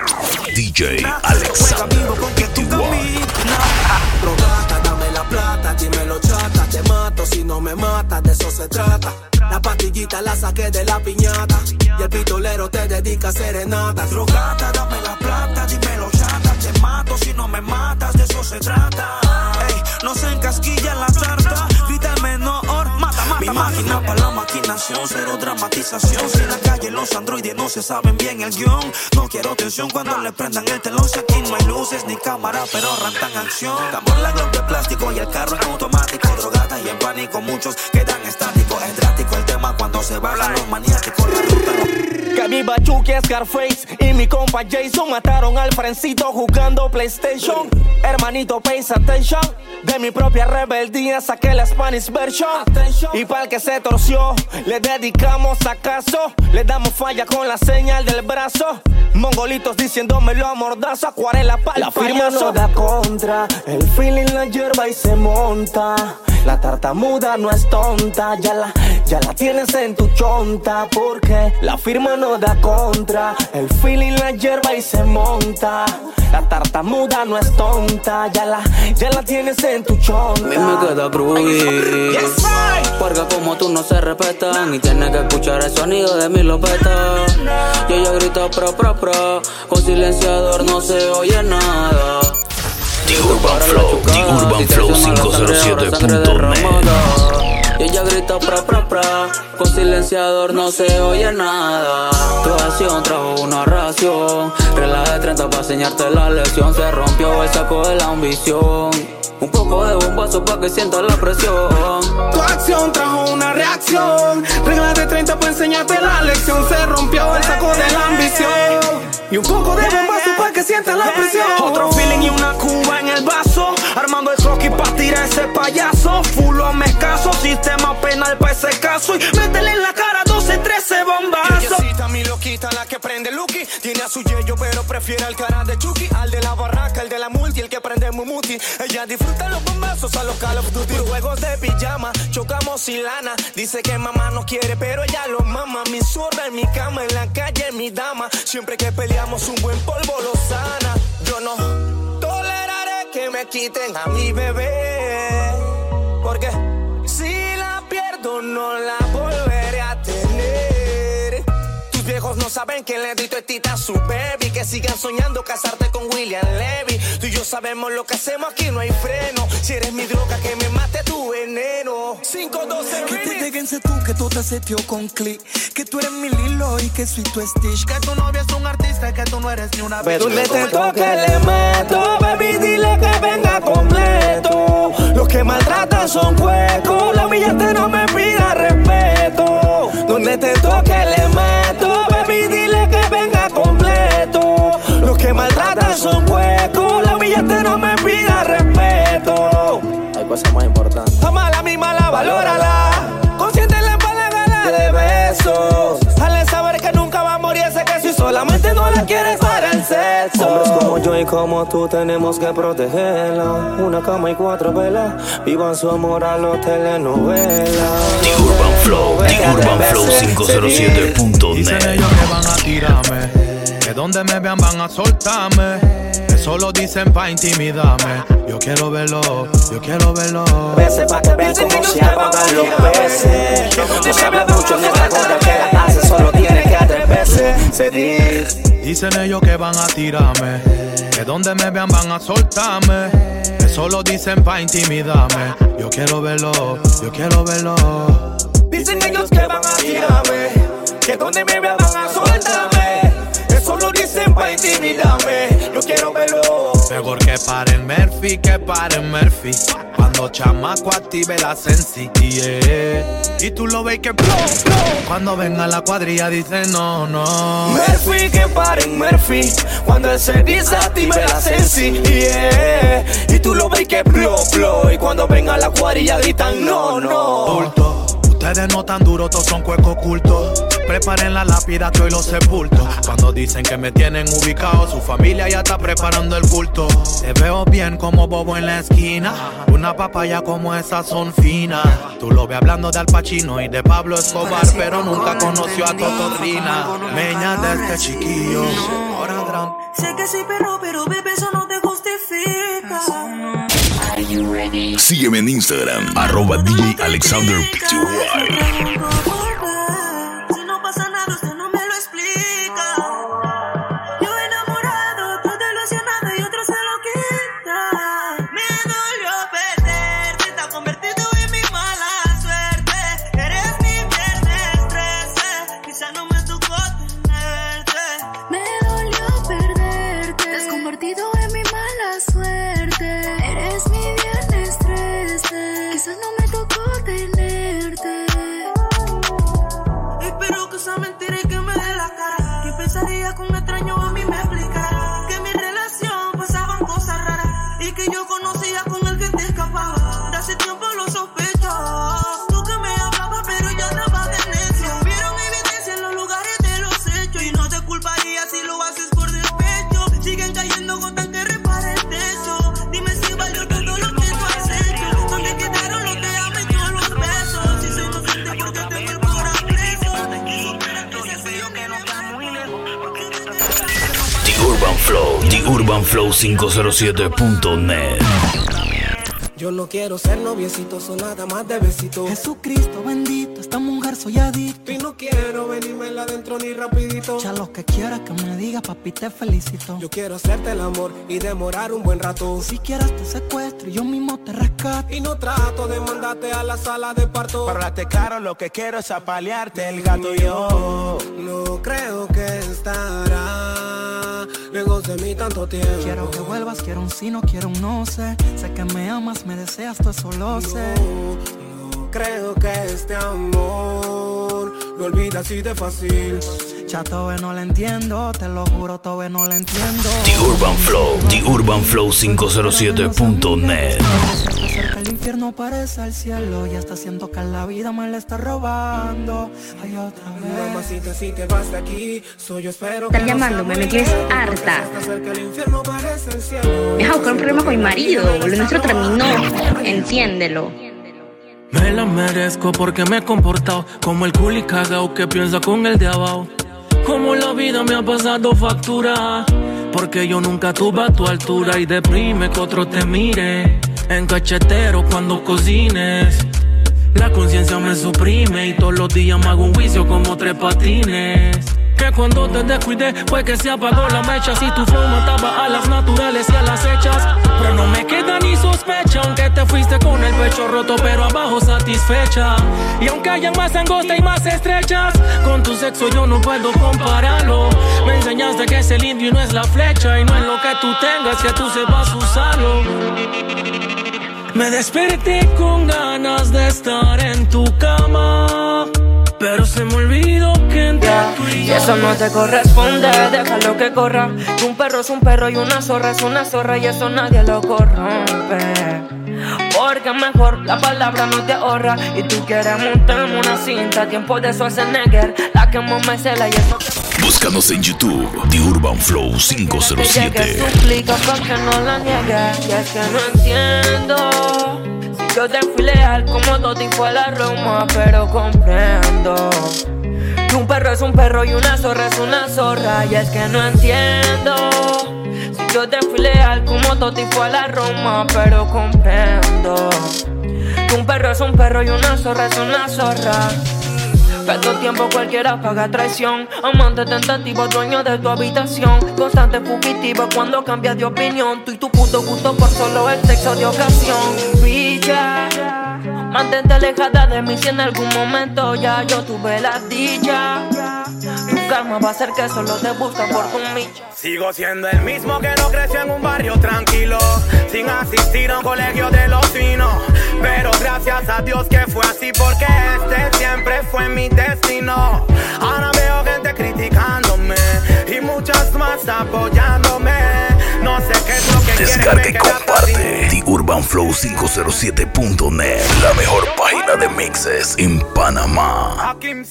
DJ Alexander. con que tú caminas. Drogata, dame la plata, dímelo chata. Te mato si no me matas, de eso se trata. La pastillita la saqué de la piñata y el pistolero te dedica a serenata. Drogata, dame la plata, dímelo chata. Te mato si no me matas, de eso se trata. Ey, no se encasquilla la tarta, grita el menor, mata, mata. Mi máquina para la maquinación, cero dramatización. Si en la calle los androides no se saben bien el guión. No quiero tensión cuando le prendan el telón. Si aquí no hay luces ni cámara, pero rantan acción. Tambor la glock de plástico y el carro en automático. Drogata y en pánico, muchos quedan estáticos. Es drástico el tema cuando se bajan los maniáticos. La ruta Que mi Bachuki, Scarface y mi compa Jason mataron al Frencito jugando PlayStation. Hermanito, pay attention. De mi propia rebeldía saqué la Spanish version. Y pa'l que se torció Le dedicamos acaso, le damos falla con la señal del brazo. Mongolitos diciéndomelo a mordazo, acuarela pa'l la firma payaso. no da contra, el feeling la hierba y se monta. La tartamuda no es tonta, ya la tienes en tu chonta. Porque la firma no da contra, el feeling la hierba y se monta. La tartamuda no es tonta, ya la tienes en tu chonta. A mí me queda groovy, porque como tú no se respetan y tienes que escuchar el sonido de mi lopeta. Y ella grita pro, con silenciador no se oye nada. The Urban Flow, The Urban Flow 507.net. Y ella grita con silenciador no se oye nada. Tu acción trajo una ración, regla de 30 para enseñarte la lección. Se rompió el saco de la ambición, un poco de bombazo pa' que sientas la presión. Tu acción trajo una reacción, regla de 30 para enseñarte la lección. Se rompió el saco de la ambición y un poco de bombazo pa' que sientas la presión. Otro feeling y una cuba en el vaso, armando el croquis pa' tirar ese payaso. Fulo me escaso, sistema penal pa' ese caso. Y métele en la cara 12, 13 bombazos. Yeyecita, mi loquita, la que prende Lucky. Tiene a su yeyo pero prefiere al cara de Chucky. Al de la barraca, el de la multi, el que prende Mumuti. Ella disfruta los bombazos a los Call of Duty. Juegos de pijama, chocamos sin lana. Dice que mamá no quiere pero ella lo mama. Mi zurda en mi cama, en la calle mi dama. Siempre que peleamos un buen polvo lo sana. Yo no toleraré que me quiten a mi bebé, porque si la pierdo no la volveré a tener. Tus viejos no saben que le di tita a su baby, que sigan soñando casarte con William Levy. Tú y yo sabemos lo que hacemos, aquí no hay freno. Si eres mi droga, que me mate tu veneno. 512 que te déguense tú, que tú te setió con click. Que tú eres mi Lilo y que soy tu Stitch. Que tu novia es un artista y que tú no eres ni una bitch. Donde te toque le meto, baby, dile que venga completo. Los que maltratan son cuecos, la humillante no me pida respeto. Donde te toque le meto, baby, dile que venga completo. Los que maltratan son cuecos, la humillante no me pida respeto. Hay cosas más importantes. Amala, mi mala, valórala. Consiéntela para la gana de besos. Hazle saber que nunca va a morir ese que si solamente no la quieres para el sexo. Hombres como yo y como tú tenemos que protegerla. Una cama y 4 velas, vivan su amor a los telenovelas. The Urban Flow, The Urban Flow 507.net. Dicen ellos que van a tirarme, que donde me vean van a soltarme. Eso lo dicen pa' intimidarme. Yo quiero verlo, yo quiero verlo. Veces pa' que vean cómo se apagan los peces. No se habla mucho en esta cosa que la hace, solo tiene que atreverse. Se dice. Dicen ellos que van a tirarme, que donde me vean van a soltarme. Eso lo dicen pa' intimidarme. Yo quiero verlo, yo quiero verlo. Dicen ellos que van a tirarme, que donde me vean van a soltarme. Eso lo dicen pa' intimidarme. Yo quiero verlo. Mejor que paren Murphy, que paren Murphy. Cuando chamaco active la sensi, yeah. Y tú lo ves que blow. Cuando venga la cuadrilla dice no, no. Murphy, que paren Murphy. Cuando él se desactive la sensi, yeah. Y tú lo ves que blow. Y cuando venga la cuadrilla gritan no, no. Bulto. Ustedes no tan duros, todos son cuecos ocultos. Preparen la lápida que hoy los sepulto. Cuando dicen que me tienen ubicado, su familia ya está preparando el culto. Te veo bien como bobo en la esquina. Una papaya como esas son finas. Tú lo ves hablando de Al Pacino y de Pablo Escobar, pero nunca conoció a Totorrina. Meña de este chiquillo, ahora gran. Sé que sí, pero bebé, eso no te justifica. Sígueme en Instagram, @DJ Alexander Pty. Si no pasa nada, usted no me lo explica. Yo enamorado, tú te lo hacías nada y otro se lo quita. Me dolió perderte, te has convertido en mi mala suerte. Eres mi viernes 13, quizá no me tocó tenerte. Me dolió perderte, te has convertido en mi mala suerte. Eres mi viernes 13, quizás no me tocó tenerte. UrbanFlow507.net. Yo no quiero ser noviecito, son nada más de besito. Jesucristo bendito, esta mujer soy adicto. Y no quiero venirme adentro ni rapidito. Ya lo que quieras que me diga, papi, te felicito. Yo quiero hacerte el amor y demorar un buen rato. Si quieres te secuestro y yo mismo te rescato. Y no trato de mandarte a la sala de parto. Para hablarte claro, lo que quiero es apalearte el gato yo. No creo que estará lejos de mí tanto tiempo. Quiero que vuelvas, quiero un sí, no quiero un no sé. Sé que me amas, me deseas, tú eso lo sé. No creo que este amor lo olvidas así de fácil. Ya todavía no lo entiendo, te lo juro, todavía no lo entiendo. The UrbanFlow507.net. El infierno parece el cielo, ya está siento que la vida me la está robando. Ay, otra vez. Mamacita, si te vas de aquí, soy yo espero. Están llamándome, me tienes harta. Deja buscar un problema con mi marido, lo nuestro terminó, entiéndelo. Me la merezco porque me he comportado como el culi cagao que piensa con el de abajo. Como la vida me ha pasado factura, porque yo nunca tuve a tu altura. Y deprime que otro te mire en cachetero cuando cocines. La conciencia me suprime y todos los días me hago un juicio como 3 patines. Que cuando te descuidé fue que se apagó la mecha. Si tu flow mataba a las naturales y a las hechas. Pero no me queda ni sospecha, aunque te fuiste con el pecho roto pero abajo satisfecha. Y aunque hayan más angostas y más estrechas, con tu sexo yo no puedo compararlo. Me enseñaste que es el indio y no es la flecha. Y no es lo que tú tengas que tú sepas usarlo. Me desperté con ganas de estar en tu cama, pero se me olvidó que entre tú y yo. Y eso no te corresponde, déjalo que corra. Que un perro es un perro y una zorra es una zorra. Y eso nadie lo corrompe, porque mejor la palabra no te ahorra. Y tú quieres montarme una cinta, tiempo de Schwarzenegger. La que me cela y eso. Búscanos en YouTube, The UrbanFlow507. Que suplica pa' que no la niegue. Y es que no entiendo. Si yo te fui leal como Toti fue la Roma, pero comprendo que un perro es un perro y una zorra es una zorra. Y es que no entiendo. Si yo te fui leal como Toti fue la Roma, pero comprendo que un perro es un perro y una zorra es una zorra. Perdo tiempo, cualquiera paga traición. Amante tentativo, dueño de tu habitación. Constante fugitivo cuando cambias de opinión. Tú y tu puto gusto por solo el sexo de ocasión. Bicha, mantente alejada de mí si en algún momento ya yo tuve la dicha. Tu karma va a ser que solo te buscan por tu micha. Sigo siendo el mismo que no creció en un barrio tranquilo, sin asistir a un colegio de los finos. Pero gracias a Dios que fue así, porque este siempre fue mi destino. Ahora veo gente criticándome y muchas más apoyándome. No sé qué es lo que Descarga y comparte The UrbanFlow507.net, la mejor página de mixes en Panamá.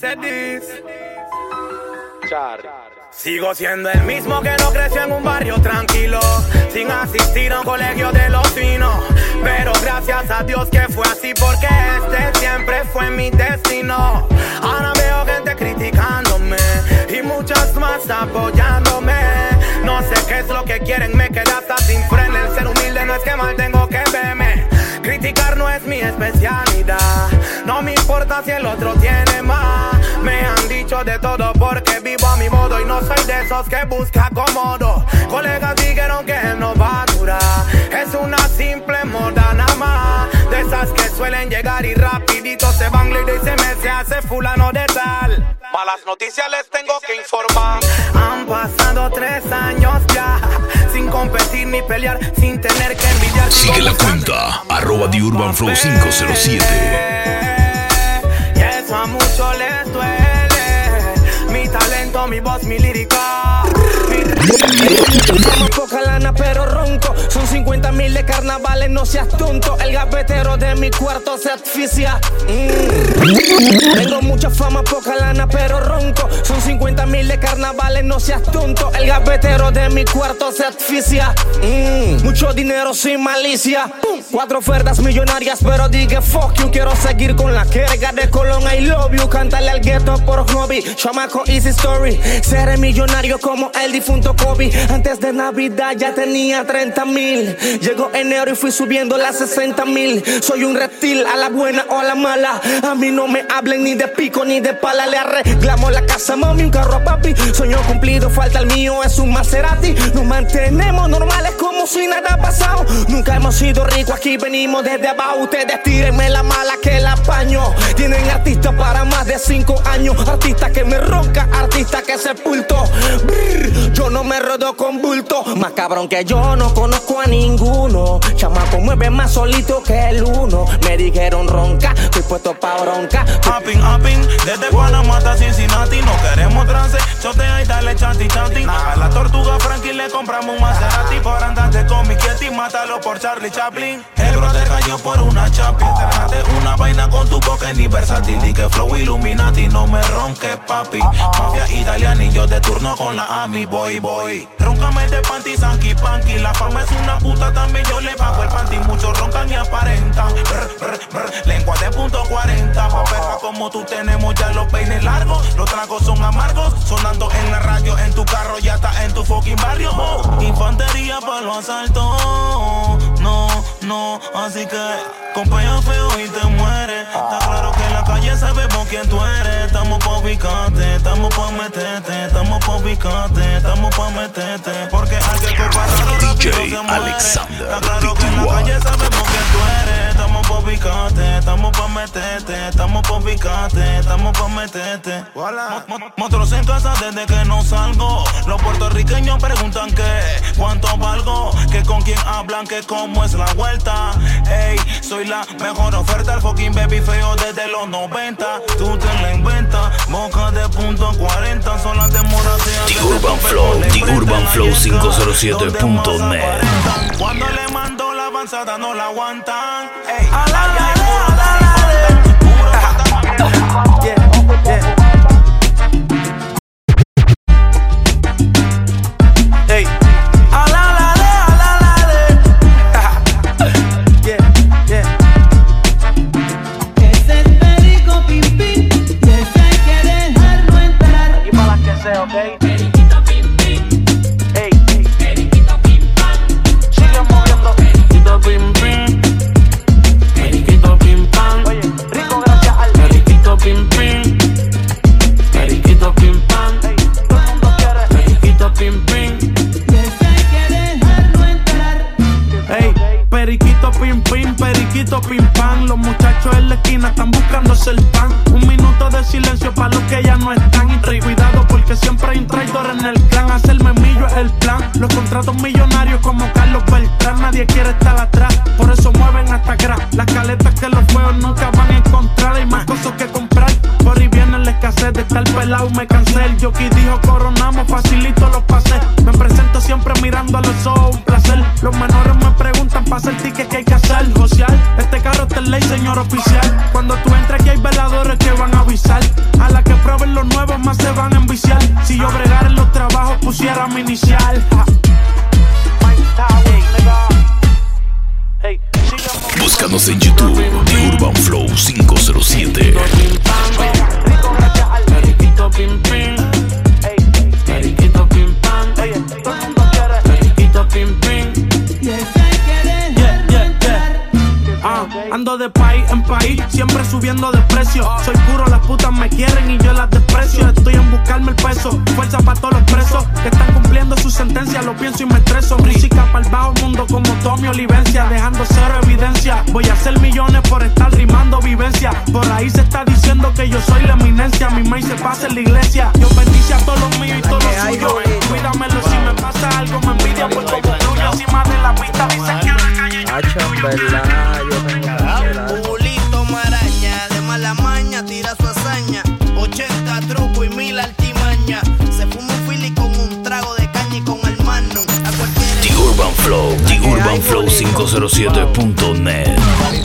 Sigo siendo el mismo que no creció en un barrio tranquilo, sin asistir a un colegio de los finos. Pero gracias a Dios que fue así, porque este siempre fue mi destino. Ahora veo gente criticándome y muchas más apoyándome. No sé qué es lo que quieren, me quedé hasta sin freno. El ser humilde no es que mal tengo que verme. Criticar no es mi especialidad. No me importa si el otro tiene más. Me han dicho de todo porque vivo a mi modo y no soy de esos que busca acomodo. Colegas dijeron que él no va a durar. Es una simple moda nada más, de esas que suelen llegar y rapidito se van. Le dice se hace fulano de tal. Malas noticias les tengo que informar. Han pasado 3 años ya, sin competir ni pelear, sin tener que envidiar. Sigue la cuenta, @The UrbanFlow507. Y eso a muchos les duele. Mi talento, mi voz, mi lírica. Somos poca lana pero ronco. Son 50,000 de carnavales carnavales, no seas tonto. El gavetero de mi cuarto se asfixia. Tengo mucha fama, poca lana, pero ronco. Son 50,000 de carnavales, no seas tonto. El gavetero de mi cuarto se asfixia. Mucho dinero sin malicia. 4 ofertas millonarias, pero dije fuck you. Quiero seguir con la carga de Colón, I love you. Cántale al gueto por hobby. Chamaco, easy story. Seré millonario como el difunto Kobe. Antes de Navidad ya tenía 30,000. Llegó enero y fui subiendo las 60,000. Soy un reptil, a la buena o a la mala. A mí no me hablen ni de pico ni de pala. Le arreglamos la casa, mami, un carro a papi. Sueño cumplido, falta el mío, es un Maserati. Nos mantenemos normales como si nada ha pasado. Nunca hemos sido ricos, aquí venimos desde abajo. Ustedes tírenme la mala que la apaño. Tienen artistas para más de 5 años. Artistas que me ronca, artistas que sepulto. Brr, yo no me rodo con bulto. Más cabrón que yo no conozco a ninguno. Chamaco mueve más solito que el uno. Me dijeron ronca, estoy puesto pa' bronca. Upping, upping, desde Panamá hasta Cincinnati. No queremos trance, chotea y dale chanti chanti. A la tortuga Frankie le compramos un Maserati. Por andarte con mi Kitty, mátalo por Charlie Chaplin. El bro te cayó por una chapi. Trate una vaina con tu boca ni versátil. Di que flow Illuminati, no me ronques papi. Mafia italiana y yo de turno con la AMI, boy. Roncame de panty, sanky panky. La fama es una puta, también yo le pago el panty. Muchos roncan y aparentan. Lengua de punto 40. Pa' perra como tú tenemos ya los peines largos. Los tragos son amargos. Sonando en la radio, en tu carro, ya está en tu fucking barrio. Infantería pa' los asaltos. No, así que con peo feo y te mueres. Está claro que en la calle sabemos quién tú eres. Estamos pa' ubicarte, estamos pa' meterte. Estamos pa' ubicarte, estamos pa' meterte. Porque al que copa raro DJ se muere. Alexander, Está claro que en la calle sabemos quién tú eres. Estamos pa' ubicarte, estamos pa' meterte. Estamos pa' ubicarte, estamos pa' meterte. Monstruos en casa desde que no salgo. Los puertorriqueños preguntan que cuánto valgo, que con quién hablan, que cómo es la vuelta. Ey, soy la mejor oferta, el fucking baby feo desde los 90. Tú te la inventas, boca de punto 40. Son las demoras de The Urban Flow, The Urban Flow 507.net. Cuando le mando la avanzada no la aguantan. Ey, periquito pim pam. Los muchachos en la esquina están buscándose el pan. Un minuto de silencio para los que ya no están. Y cuidado porque siempre hay un traidor en el clan. Hacerme millo es el plan. Los contratos millonarios como Carlos Beltrán. Nadie quiere estar atrás, por eso mueven hasta crack. Las caletas que los feos nunca van a encontrar. Hay más cosas que comprar. Por ahí viene la escasez de estar pelado, me cansé. El jockey dijo coronamos, facilito los pases. Me presento siempre mirando a los ojos, un placer. Los menores me preguntan para hacer tickets que hay que hacer. Joseal, este carro está en ley, señor oficial. Cuando tú entres aquí hay veladores que van a avisar. A la que prueben los nuevos más se van a enviciar. Si yo bregara en los trabajos pusiera mi inicial. Búscanos en YouTube, The Urban Flow 507. Periquito pim pim, periquito pim pam, periquito pim pim. Ando de país en país, siempre subiendo de precio. Soy puro, las putas me quieren y yo las desprecio. Estoy en buscarme el peso, fuerza para todos los presos que están cumpliendo su sentencia. Lo pienso y me estreso. Música para el bajo mundo como Tommy Olivencia, dejando cero evidencia. Voy a hacer millones por estar rimando vivencia. Por ahí se está diciendo que yo soy la eminencia. Mi maíz se pasa en la iglesia. Yo bendice a todos los míos y todos los suyos. Cuídamelo si me pasa algo, me envidia por como fluyo encima de la pista. Dicen que en la calle Bulito maraña, de mala maña, tira su hazaña. 80 trucos y 1000 altimaña. Se fuma un fili con un trago de caña y con el mano. The Urban Flow UrbanFlow507.net.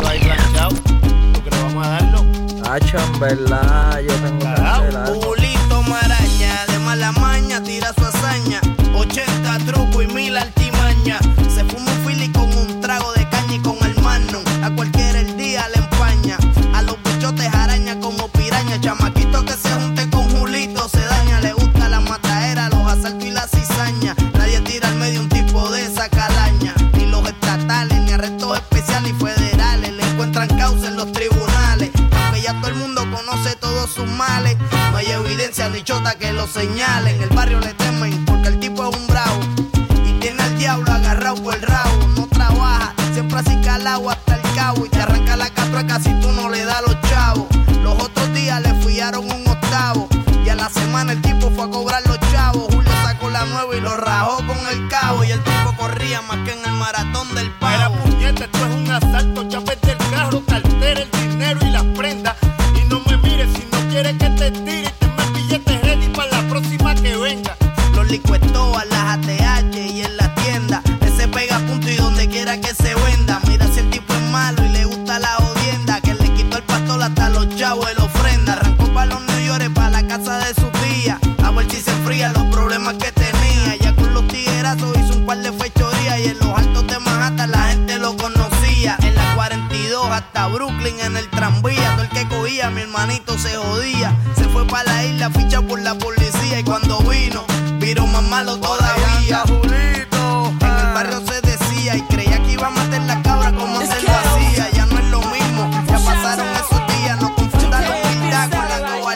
Hacho, en verdad, yo tengo que hacer Bulito maraña, de mala maña, tira su hazaña. 80 truco y 1000 altimaña. Se fuma un fili con un trago de caña y con el magnum. A cualquiera el día le empaña. A los bichotes araña como piraña. Chamaquito que se junte con Julito se daña. Le gusta la matadera, los asaltos y la cizaña. Nadie tira al medio un tipo de esa calaña. Ni los estatales, ni arrestos especiales y federales. Le encuentran causa en los tribunales. Ya todo el mundo conoce todos sus males. No hay evidencia ni chota que lo señale. En el barrio le temen porque el tipo es un bravo y tiene al diablo agarrado por el rabo. No trabaja, siempre así calado hasta el cabo. Y te arranca la catraca si tú no le das los chavos. Los otros días le fiaron un octavo y a la semana el tipo fue a cobrar los chavos. Julio sacó la nueva y lo rajó con el cabo. Y el tipo corría más que en el maratón del pavo. Era puñete, esto es un asalto. Chapete el carro, cartera, el dinero y las prendas. Y no me mires si no quieres que te tire. Y tenme billetes ready para la próxima que venga. Los licuetos a las ATH y en la tienda. Ese pega punto y donde quiera que se venda. Mira si el tipo es malo y le gusta la jodienda. Que le quitó el pastor hasta los chavos de la ofrenda. Arrancó para los New York, para la casa de su tía. A ver si se enfría los problemas que tenía. Ya con los tiguerazos hizo un par de fechorías. Y en los altos de Manhattan la gente lo conocía. En la 42 hasta Brooklyn en el tranvía. Todo el que cogía mi hermanito se jodía. Se fue para la isla ficha por la policía. Y cuando vino, viró más malo todavía. En el barrio se decía y creía que iba a matar la cabra como antes lo hacía. Ya no es lo mismo, ya pasaron esos días. No confundan la humildad con la global.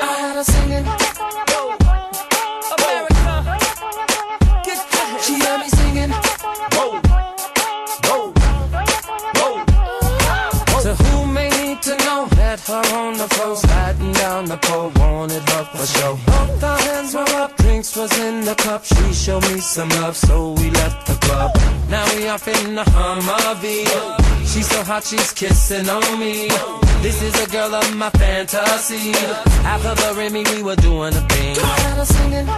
She heard me singing. To whom may need to know, met her on the floor, sliding down the pole, wanted love for show. Both our hands were up, drinks was in the cup. She showed me some love, so we left the club. Now we off in the Humvee. She's so hot, she's kissing on me. This is a girl of my fantasy. After the Remy, we were doing a thing. Got her singing.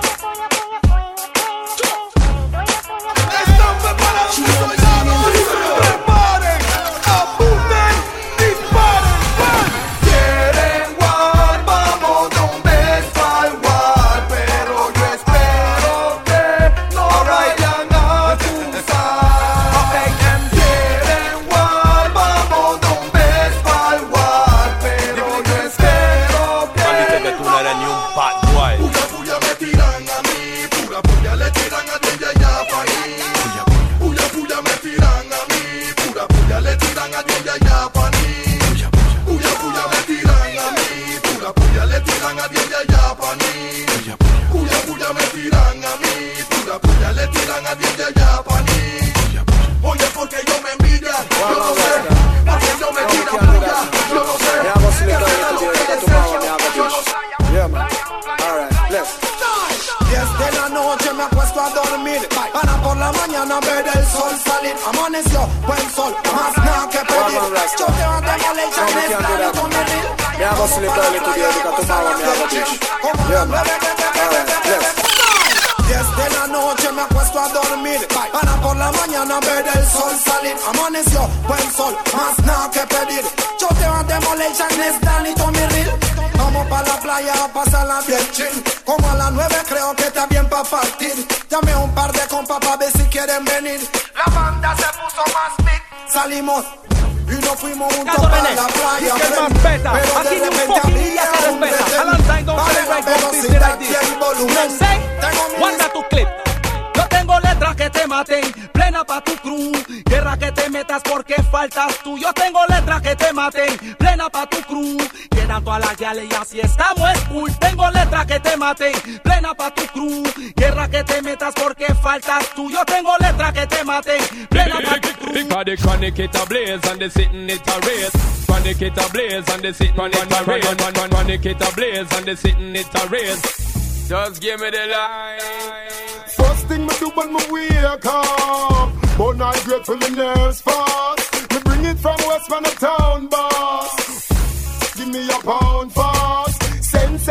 Desde la noche me acuesto a dormir para por la mañana ver el sol salir. Amaneció, buen sol, más nada que pedir. Choteo a Demolition, es Danny Tommy Real. Vamos pa' la playa a pasarla bien chill. Como a las 9 creo que está bien pa' partir. Llamé a un par de compas pa' ver si quieren venir. La banda se puso más big. Salimos y nos fuimos juntos para la playa. Pero de repente había un retén. Vale la velocidad y el volumen. Guarda tu clip. Yo tengo letras que te maten, plena pa' tu crew. Guerra que te metas porque faltas tú. Yo tengo letras que te maten, plena pa' tu crew. Quedan todas las guiales y así estamos es cool. Tengo letras que te maten, plena pa' tu crew. Guerra que te metas porque faltas tú. Yo tengo letras que te maten, plena pa' tu crew. Because the chronic it a blaze and the sitting it a race. Chronic it a blaze and the sitting it a race. Chronic it a blaze and the sitting it a race. Just give me the line. First thing me do when me wake up, but I grateful the nerves fast. Me bring it from Westman to town, boss. Give me a pound fast. Send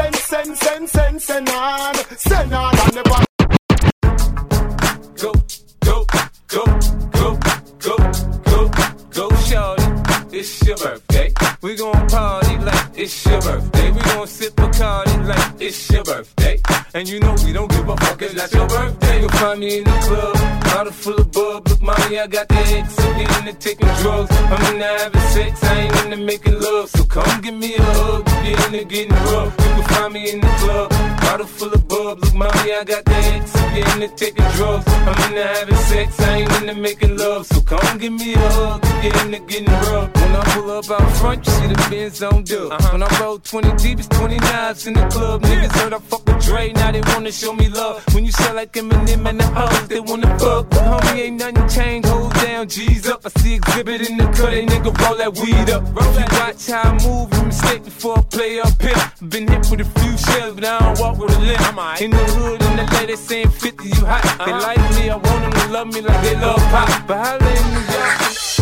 on. Send on and the back. Go. your birthday. We gon' party like it's your birthday. We gon' sip Bacardi like it's your birthday. And you know we don't give a fuck, it's not your birthday. You'll find me in the club, bottle full of bub. Look, mommy, I got the X, I'm getting into taking drugs. I'm into having sex, I ain't into making love. So come give me a hug, get into getting rough. You can find me in the club, bottle full of bub. Look, mommy, I got the X, I'm getting into taking drugs. I'm into having sex, I ain't into making love. So come give me a hug, get into getting rough. When I pull up out front, you see the Benz on dub. When I roll 20 deep, it's 29s in the club. Niggas heard I fuck with Dre, now they wanna show me love. When you sell like Eminem and the hoes, they wanna fuck. But homie, ain't nothing changed, hold down, G's up. I see exhibit in the cut, they nigga roll that weed up. If you watch how I move, you mistake before I play up here. Been hit with a few shells, but I don't walk with a limp. In the hood, in the LA, they saying 50, you hot. They like me, I want them to love me like they love pop. But how they in New York?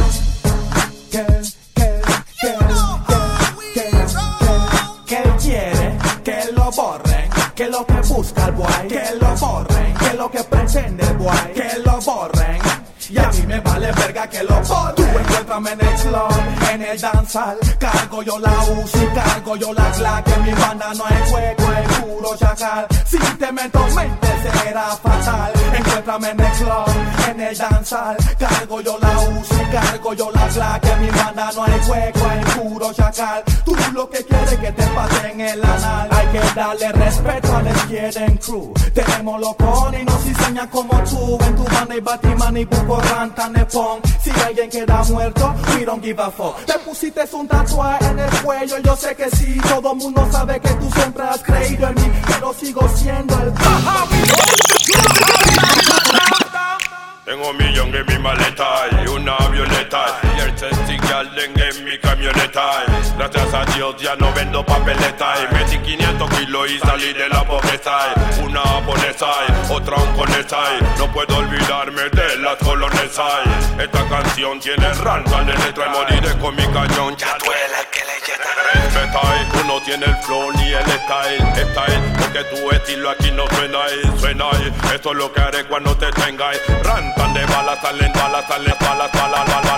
Que él quiere que lo borren, que lo que busca el boy, que lo borren, que lo que pretende el boy, que lo borren. Y a mí me vale verga que lo borren. Tú encuéntrame en el club, en el danzal. Cargo yo la UCI, cargo yo la Glock. Que en mi banda no hay juego, es puro chacal. Si te meto mente será fatal. Encuéntrame en el club, en el danzal. Cargo yo la UCI, cargo yo la Glock. Que en mi banda no hay juego, es puro chacal. Tú lo que quieres es que te pasen el anal. Hay que darle respeto a la Quieren Crew. Tenemos los cones y nos enseñan como tú. En tu banda y Batman y Buco Ranta Nepón. Si alguien queda muerto, we don't give a fuck. Te pusiste un tatuaje en el cuello, yo sé que sí. Todo mundo sabe que tú siempre has creído en mí, pero sigo siendo el Tengo un millón en mi maleta y una avioneta y el testigal en mi camioneta. Gracias a Dios ya no vendo papeleta y metí 500 kilos y salí de la pobreza. Una japonesa y otra hongkonesa y no puedo olvidarme de las colonesas. Esta canción tiene ranza en el letra y moriré con mi cañón. Ya duele que le respeta, uno tiene el flow ni el style, porque tu estilo aquí no suena esto es lo que haré cuando te tenga. Rantan de balas, salen balas, balas.